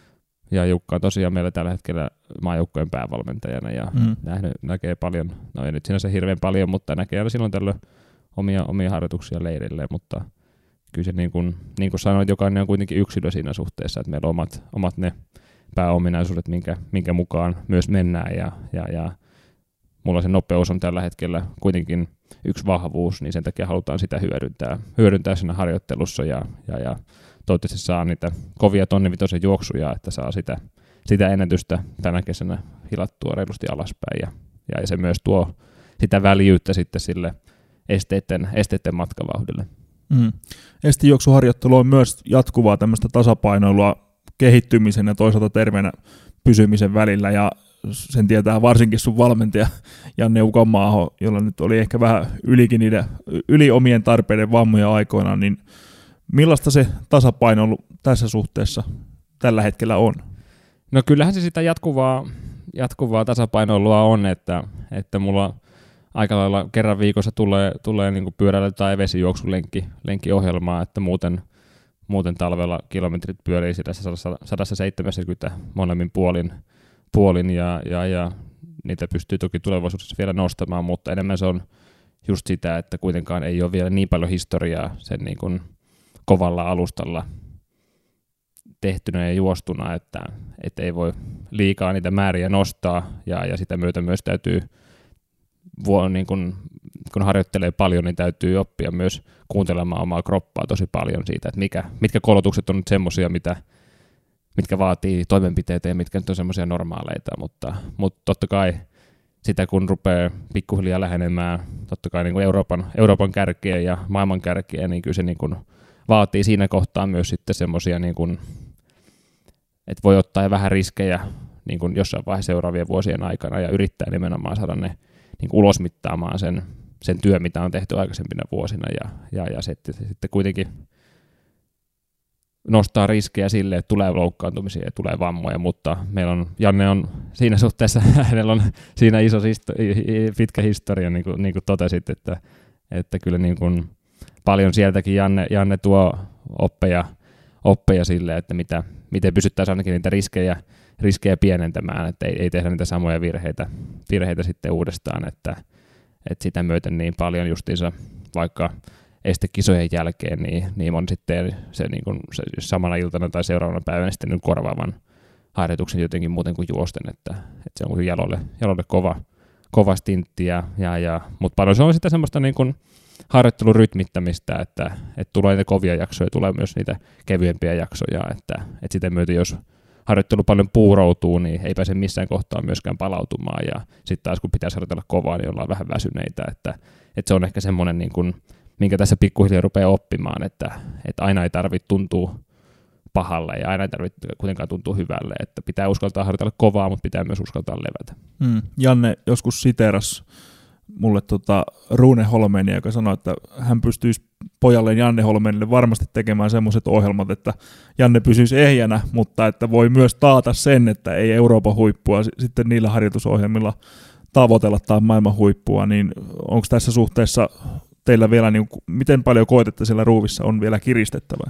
[SPEAKER 2] ja Jukka on tosiaan meillä tällä hetkellä maajoukkojen päävalmentajana, ja mm. nähnyt, näkee paljon, no ei nyt sinänsä hirveän paljon, mutta näkee aina silloin tällöin omia, omia harjoituksia leirille, mutta kyllä se niin kuin, niin kuin sanoin, jokainen on kuitenkin yksilö siinä suhteessa, että meillä on omat, omat ne pääominaisuudet, minkä, minkä mukaan myös mennään, ja, ja, ja mulla se nopeus on tällä hetkellä kuitenkin yksi vahvuus, niin sen takia halutaan sitä hyödyntää, hyödyntää siinä harjoittelussa, ja, ja, ja toivottavasti saa niitä kovia tonnivitosen juoksuja, että saa sitä, sitä ennätystä tänä kesänä hilattua reilusti alaspäin, ja, ja se myös tuo sitä väljyyttä sitten sille esteiden, esteiden matkavauhdille.
[SPEAKER 1] Mm. Estijuoksuharjoittelu on myös jatkuvaa tämmöistä tasapainoilua kehittymisen ja toisaalta terveenä pysymisen välillä, ja sen tietää varsinkin sun valmentaja Janne Ukanmaaho, jolla nyt oli ehkä vähän ylikin niiden, yli omien tarpeiden vammoja aikoinaan, niin millaista se tasapainoilu tässä suhteessa tällä hetkellä on?
[SPEAKER 2] No kyllähän se sitä jatkuvaa, jatkuvaa tasapainoilua on, että, että mulla aika lailla kerran viikossa tulee, tulee niin kuin pyöräily- tai vesijuoksulenkki lenkkiohjelmaa, että muuten, muuten talvella kilometrit pyörii sillä sata seitsemänkymmentä molemmin puolin, puolin ja, ja, ja niitä pystyy toki tulevaisuudessa vielä nostamaan, mutta enemmän se on just sitä, että kuitenkaan ei ole vielä niin paljon historiaa sen niin kuin kovalla alustalla tehtynä ja juostuna, että, että ei voi liikaa niitä määriä nostaa, ja, ja sitä myötä myös täytyy Vuo, niin kun, kun harjoittelee paljon, niin täytyy oppia myös kuuntelemaan omaa kroppaa tosi paljon siitä, että mikä, mitkä kolotukset on nyt semmoisia, mitä, mitkä vaatii toimenpiteitä ja mitkä nyt on semmoisia normaaleita, mutta, mutta totta kai sitä kun rupeaa pikkuhiljaa lähenemään totta kai niin kuin Euroopan, Euroopan kärkiä ja maailman kärkiä, niin kyllä se niin kuin vaatii siinä kohtaa myös sitten semmoisia, niin kuin, että voi ottaa vähän riskejä niin kuin jossain vaiheessa seuraavien vuosien aikana ja yrittää nimenomaan saada ne niin kuin ulosmittaamaan sen, sen työ, mitä on tehty aikaisempina vuosina ja, ja, ja sitten, sitten kuitenkin nostaa riskejä sille, että tulee loukkaantumisia ja tulee vammoja, mutta meillä on, Janne on siinä suhteessa, hänellä on siinä iso pitkä historia, niin kuin, niin kuin totesit, että, että kyllä niin kuin paljon sieltäkin Janne, Janne tuo oppeja, oppeja sille, että mitä, miten pysyttäisiin ainakin niitä riskejä, riskejä pienentämään, että ei, ei tehdä niitä samoja virheitä, virheitä sitten uudestaan, että, että sitä myöten niin paljon justiinsa vaikka estekisojen jälkeen, niin, niin on sitten se, niin kuin, se samana iltana tai seuraavana päivänä sitten nyt korvaavan harjoituksen jotenkin muuten kuin juosten, että, että se on jalolle, jalolle kova, kova stintti, ja, ja, ja, mutta paljon se on sitten semmoista niin kuin harjoittelun rytmittämistä, että, että tulee niitä kovia jaksoja, tulee myös niitä kevyempiä jaksoja, että, että sitä myöten jos harjoittelu paljon puuroutuu, niin ei pääse missään kohtaa myöskään palautumaan, ja sitten taas kun pitäisi harjoitella kovaa, niin ollaan vähän väsyneitä, että, että se on ehkä semmoinen niin kuin minkä tässä pikkuhiljaa rupeaa oppimaan, että, että aina ei tarvitse tuntua pahalle ja aina ei tarvitse kuitenkaan tuntua hyvälle, että pitää uskaltaa harjoitella kovaa, mutta pitää myös uskaltaa levätä.
[SPEAKER 1] Mm. Janne joskus siteeras mulle tota Rune Holmenia, joka sanoi, että hän pystyisi pojalleen Janne Holmenille varmasti tekemään semmoiset ohjelmat, että Janne pysyisi ehjänä, mutta että voi myös taata sen, että ei Euroopan huippua sitten niillä harjoitusohjelmilla tavoitella tai maailman huippua, niin onko tässä suhteessa teillä vielä, niin miten paljon koetetta siellä ruuvissa on vielä kiristettävää?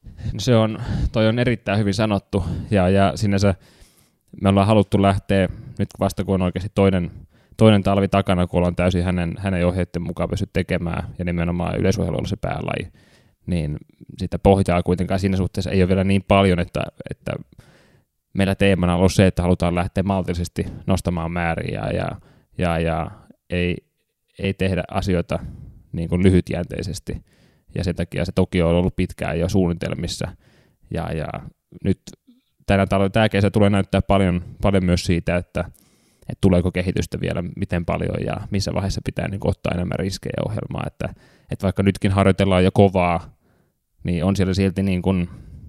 [SPEAKER 2] Se on, toi on erittäin hyvin sanottu, ja, ja sinänsä me ollaan haluttu lähteä, nyt vasta kun on oikeasti toinen, toinen talvi takana, kun ollaan täysin hänen, hänen ohjeiden mukaan pysty tekemään, ja nimenomaan yleisurheilu on se päälaji, niin sitä pohjaa kuitenkaan siinä suhteessa ei ole vielä niin paljon, että, että meillä teemana on ollut se, että halutaan lähteä maltillisesti nostamaan määriä, ja, ja, ja ei, ei tehdä asioita niin kuin lyhytjänteisesti, ja sen takia se Tokio on ollut pitkään jo suunnitelmissa, ja, ja nyt tänä talvena, tämä kesä tulee näyttää paljon, paljon myös siitä, että, että tuleeko kehitystä vielä miten paljon, ja missä vaiheessa pitää niin kuin ottaa enemmän riskejä ohjelmaa, että, että vaikka nytkin harjoitellaan jo kovaa, niin on siellä silti niin kuin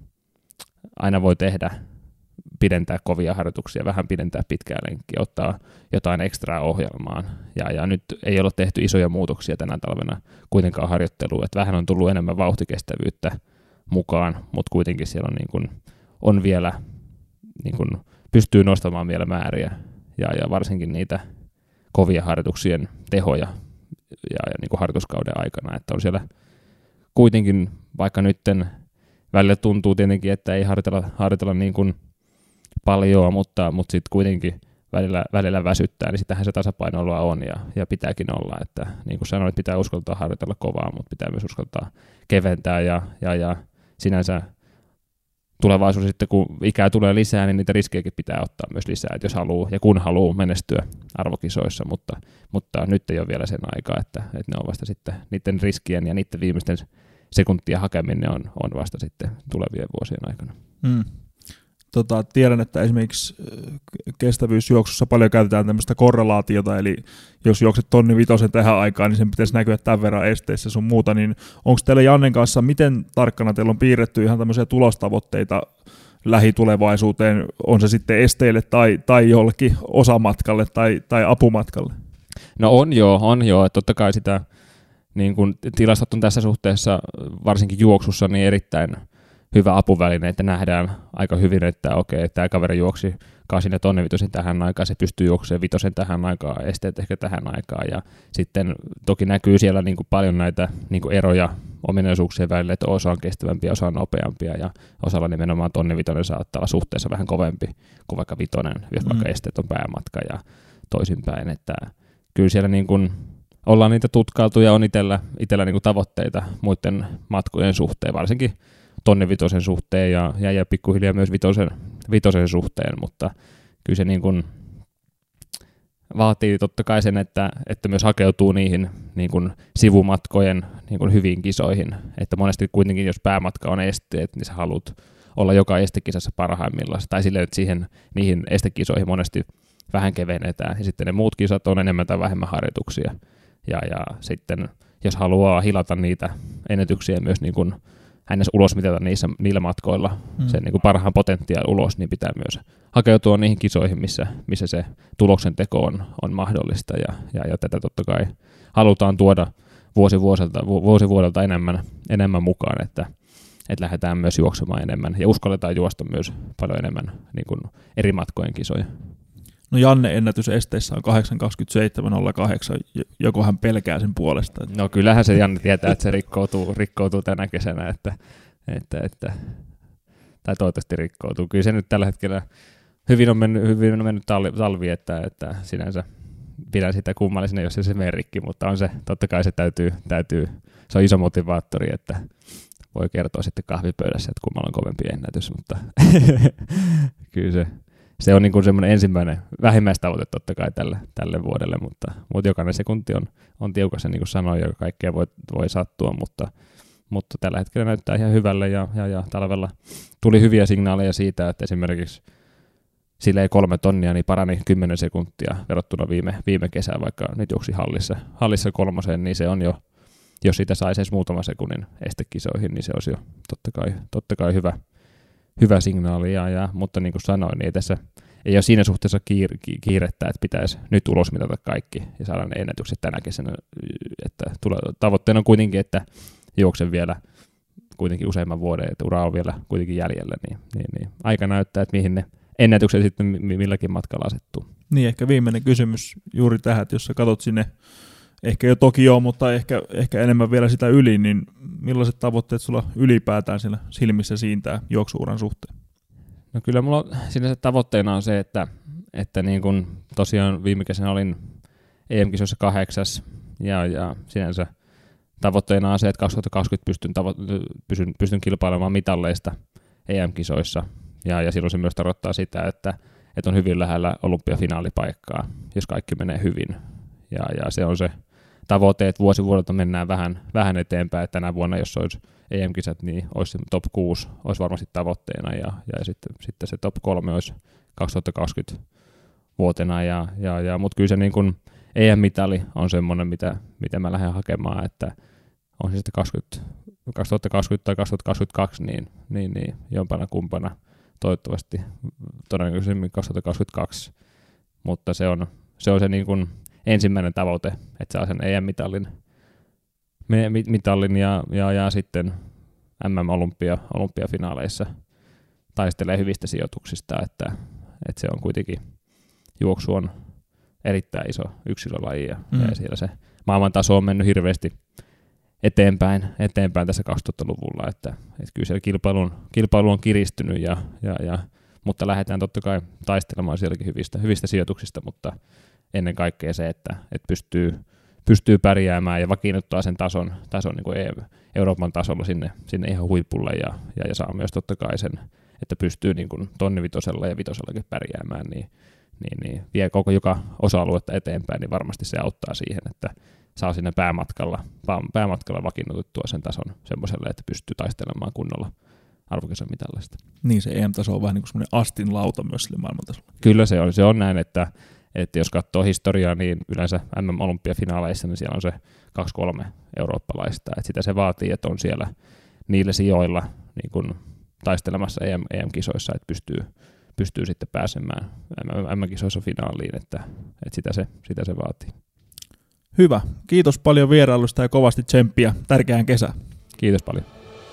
[SPEAKER 2] aina voi tehdä, pidentää kovia harjoituksia, vähän pidentää pitkää lenkkiä, ottaa jotain ekstraa ohjelmaan. Ja, ja nyt ei ole tehty isoja muutoksia tänä talvena kuitenkaan harjoitteluun, että vähän on tullut enemmän vauhtikestävyyttä mukaan, mutta kuitenkin siellä on, niin kuin, on vielä, niin kuin, pystyy nostamaan vielä määriä ja, ja varsinkin niitä kovia harjoituksien tehoja ja, ja niin kuin harjoituskauden aikana, että on siellä kuitenkin, vaikka nytten välillä tuntuu tietenkin, että ei harjoitella, harjoitella niin kuin paljon, mutta, mutta sitten kuitenkin välillä, välillä väsyttää, niin sitähän se tasapainoilua on ja, ja pitääkin olla, että niin kuin sanoin, pitää uskaltaa harjoitella kovaa, mutta pitää myös uskaltaa keventää ja, ja, ja sinänsä tulevaisuus sitten, kun ikää tulee lisää, niin niitä riskejäkin pitää ottaa myös lisää, että jos haluaa ja kun haluaa menestyä arvokisoissa, mutta, mutta nyt ei ole vielä sen aikaa, että, että ne on vasta sitten niiden riskien ja niiden viimeisten sekuntien hakeminen on, on vasta sitten tulevien vuosien aikana.
[SPEAKER 1] Mm. Tota, tiedän, että esimerkiksi kestävyysjuoksussa paljon käytetään tämmöistä korrelaatiota, eli jos juokset tonni vitosen tähän aikaan, niin sen pitäisi näkyä tämän verran esteissä sun muuta, niin onko teillä Jannen kanssa, miten tarkkana teillä on piirretty ihan tämmöisiä tulostavoitteita lähitulevaisuuteen, on se sitten esteille tai, tai jollekin osamatkalle tai, tai apumatkalle?
[SPEAKER 2] No on joo, on joo, että totta kai sitä niin kun tilastot on tässä suhteessa, varsinkin juoksussa, niin erittäin hyvä apuväline, että nähdään aika hyvin, että okei, tämä kaveri juoksi kasin ja tonne vitosen tähän aikaan, se pystyy juoksemaan vitosen tähän aikaan, esteet ehkä tähän aikaan, ja sitten toki näkyy siellä niin kuin paljon näitä niin kuin eroja ominaisuuksien välillä, että osa on kestävämpiä, osa on nopeampia, ja osalla nimenomaan tonni vitonen saattaa olla suhteessa vähän kovempi kuin vaikka vitonen, jos vaikka mm. esteet on päämatka ja toisinpäin, että kyllä siellä niin kuin ollaan niitä tutkailtu ja on itsellä, itsellä niin kuin tavoitteita muiden matkojen suhteen, varsinkin tonni vitosen suhteen ja, ja, ja pikkuhiljaa myös vitosen, vitosen suhteen, mutta kyllä se niin kuin vaatii totta kai sen, että, että myös hakeutuu niihin niin kuin sivumatkojen niin kuin hyviin kisoihin, että monesti kuitenkin jos päämatka on esteet, niin sä haluat olla joka estekisassa parhaimmillaan, tai silleen, että siihen, niihin estekisoihin monesti vähän kevennetään, ja sitten ne muut kisat on enemmän tai vähemmän harjoituksia, ja, ja sitten jos haluaa hilata niitä ennätyksiä myös niin kuin hänes ulos mitata niissä, niillä matkoilla mm. sen niin kuin parhaan potentiaali ulos, niin pitää myös hakeutua niihin kisoihin, missä, missä se tuloksen teko on, on mahdollista. Ja, ja, ja tätä totta kai halutaan tuoda vuosi vuodelta, vuosi vuodelta enemmän, enemmän mukaan, että, että lähdetään myös juoksemaan enemmän ja uskalletaan juosta myös paljon enemmän niin kuin eri matkojen kisoja.
[SPEAKER 1] No Janne ennätys esteissä on kahdeksan kaksikymmentäseitsemän nolla kahdeksan, joko hän pelkää sen puolesta?
[SPEAKER 2] No kyllähän se Janne tietää, että se rikkoutuu, rikkoutuu tänä kesänä, että, että, että, tai toivottavasti rikkoutuu. Kyllä se nyt tällä hetkellä hyvin on mennyt, hyvin on mennyt talvi, talvi että, että sinänsä pidän sitä kummallisena, jos se menee rikki, mutta on se, totta kai se täytyy, täytyy, se on iso motivaattori, että voi kertoa sitten kahvipöydässä, että kummalla on kovempi ennätys, mutta kyllä se, se on niin kuin semmoinen ensimmäinen vähimmäistavoite totta kai tälle, tälle vuodelle, mutta, mutta jokainen sekunti on, on tiukassa, niin kuin sanoin, ja kaikkea voi, voi sattua, mutta, mutta tällä hetkellä näyttää ihan hyvälle, ja, ja, ja talvella tuli hyviä signaaleja siitä, että esimerkiksi sillä ei kolme tonnia, niin parani kymmenen sekuntia verrattuna viime, viime kesään, vaikka nyt juoksi hallissa, hallissa kolmoseen, niin se on jo, jos siitä saisi edes muutaman sekunnin estekisoihin, niin se olisi jo totta kai, totta kai hyvä, hyvä signaali, ja, ja, mutta niin kuin sanoin, niin ei tässä ei ole siinä suhteessa kiir, kiirettä, että pitäisi nyt ulos mitata kaikki ja saada ne ennätykset tänä kesänä, että tule, tavoitteena on kuitenkin, että juoksen vielä kuitenkin useamman vuoden, että ura on vielä kuitenkin jäljellä, niin, niin, niin aika näyttää, että mihin ne ennätykset sitten milläkin matkalla asettuu.
[SPEAKER 1] Niin, ehkä viimeinen kysymys juuri tähän, että jos sä katsot sinne ehkä jo Tokioon, mutta ehkä, ehkä enemmän vielä sitä yli, niin millaiset tavoitteet sulla ylipäätään siellä silmissä siintää juoksuuran suhteen?
[SPEAKER 2] No kyllä mulla sinänsä tavoitteena on se, että, että niin kun tosiaan viime kesänä olin E M-kisoissa kahdeksas, ja, ja sinänsä tavoitteena on se, että kaksituhattakaksikymmentä pystyn, tavo- pystyn, pystyn kilpailemaan mitalleista E M-kisoissa, ja, ja silloin se myös tarkoittaa sitä, että, että on hyvin lähellä olympiafinaalipaikkaa, jos kaikki menee hyvin, ja, ja se on se tavoite, että vuosi vuodelta mennään vähän, vähän eteenpäin, että tänä vuonna, jos olisi E M-kisat, niin olisi top kuusi, olisi varmasti tavoitteena, ja, ja sitten, sitten se top kolme olisi kaksituhattakaksikymmentä vuotena, ja, ja, ja, mutta kyllä se niin kuin E M-mitali on semmoinen, mitä, mitä mä lähden hakemaan, että on se sitten kaksituhattakaksikymmentä tai kaksituhattakaksikymmentäkaksi, niin, niin, niin jompana kumpana toivottavasti todennäköisemmin kaksituhattakaksikymmentäkaksi, mutta se on se, on se niin kuin ensimmäinen tavoite, että saa sen E M-mitalin mitallin ja, ja, ja sitten M M-olympia, olympiafinaaleissa taistelee hyvistä sijoituksista, että, että se on kuitenkin, juoksu on erittäin iso yksilölaji ja, mm. ja siellä se maailman taso on mennyt hirveästi eteenpäin, eteenpäin tässä kaksituhattaluvulla, että, että kyllä siellä kilpailu, kilpailu on kiristynyt, ja, ja, ja, mutta lähdetään totta kai taistelemaan sielläkin hyvistä, hyvistä sijoituksista, mutta ennen kaikkea se, että, että pystyy, pystyy pärjäämään ja vakiinnuttaa sen tason, tason niin kuin Euroopan tasolla sinne, sinne ihan huipulle, ja, ja, ja saa myös totta kai sen, että pystyy niin kuin tonnivitosella ja vitosellakin pärjäämään, niin, niin, niin vie koko joka osa-aluetta eteenpäin, niin varmasti se auttaa siihen, että saa sinne päämatkalla, päämatkalla vakiinnutettua sen tason semmoiselle, että pystyy taistelemaan kunnolla arvokisan mitallista.
[SPEAKER 1] Niin, se E M-taso on vähän niin kuin semmoinen astin lauta myös sille maailmantasolla.
[SPEAKER 2] Kyllä se on, se on näin, että, että jos katsoo historiaa, niin yleensä M M-olympiafinaaleissa, niin siellä on se kaksi kolme eurooppalaista, että sitä se vaatii, että on siellä niillä sijoilla niin kuin taistelemassa E M, E M-kisoissa, että pystyy, pystyy sitten pääsemään M M-kisoissa finaaliin, että, että sitä, se, sitä se vaatii.
[SPEAKER 1] Hyvä. Kiitos paljon vierailusta ja kovasti tsemppiä tärkeään kesään.
[SPEAKER 2] Kiitos paljon.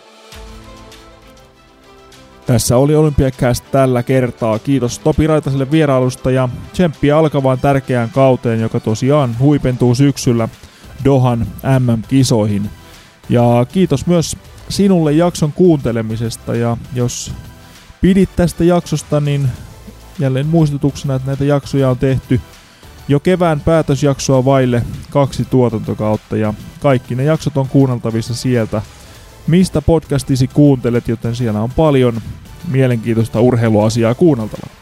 [SPEAKER 1] Tässä oli Olympiacast tällä kertaa. Kiitos Topi Raitaselle vierailusta ja tsemppiä alkavaan tärkeään kauteen, joka tosiaan huipentuu syksyllä Dohan M M-kisoihin. Ja kiitos myös sinulle jakson kuuntelemisesta, ja jos pidit tästä jaksosta, niin jälleen muistutuksena, että näitä jaksoja on tehty jo kevään päätösjaksoa vaille kaksi tuotantokautta, ja kaikki ne jaksot on kuunneltavissa sieltä, mistä podcastisi kuuntelet, joten siellä on paljon mielenkiintoista urheiluasiaa kuunneltavaa.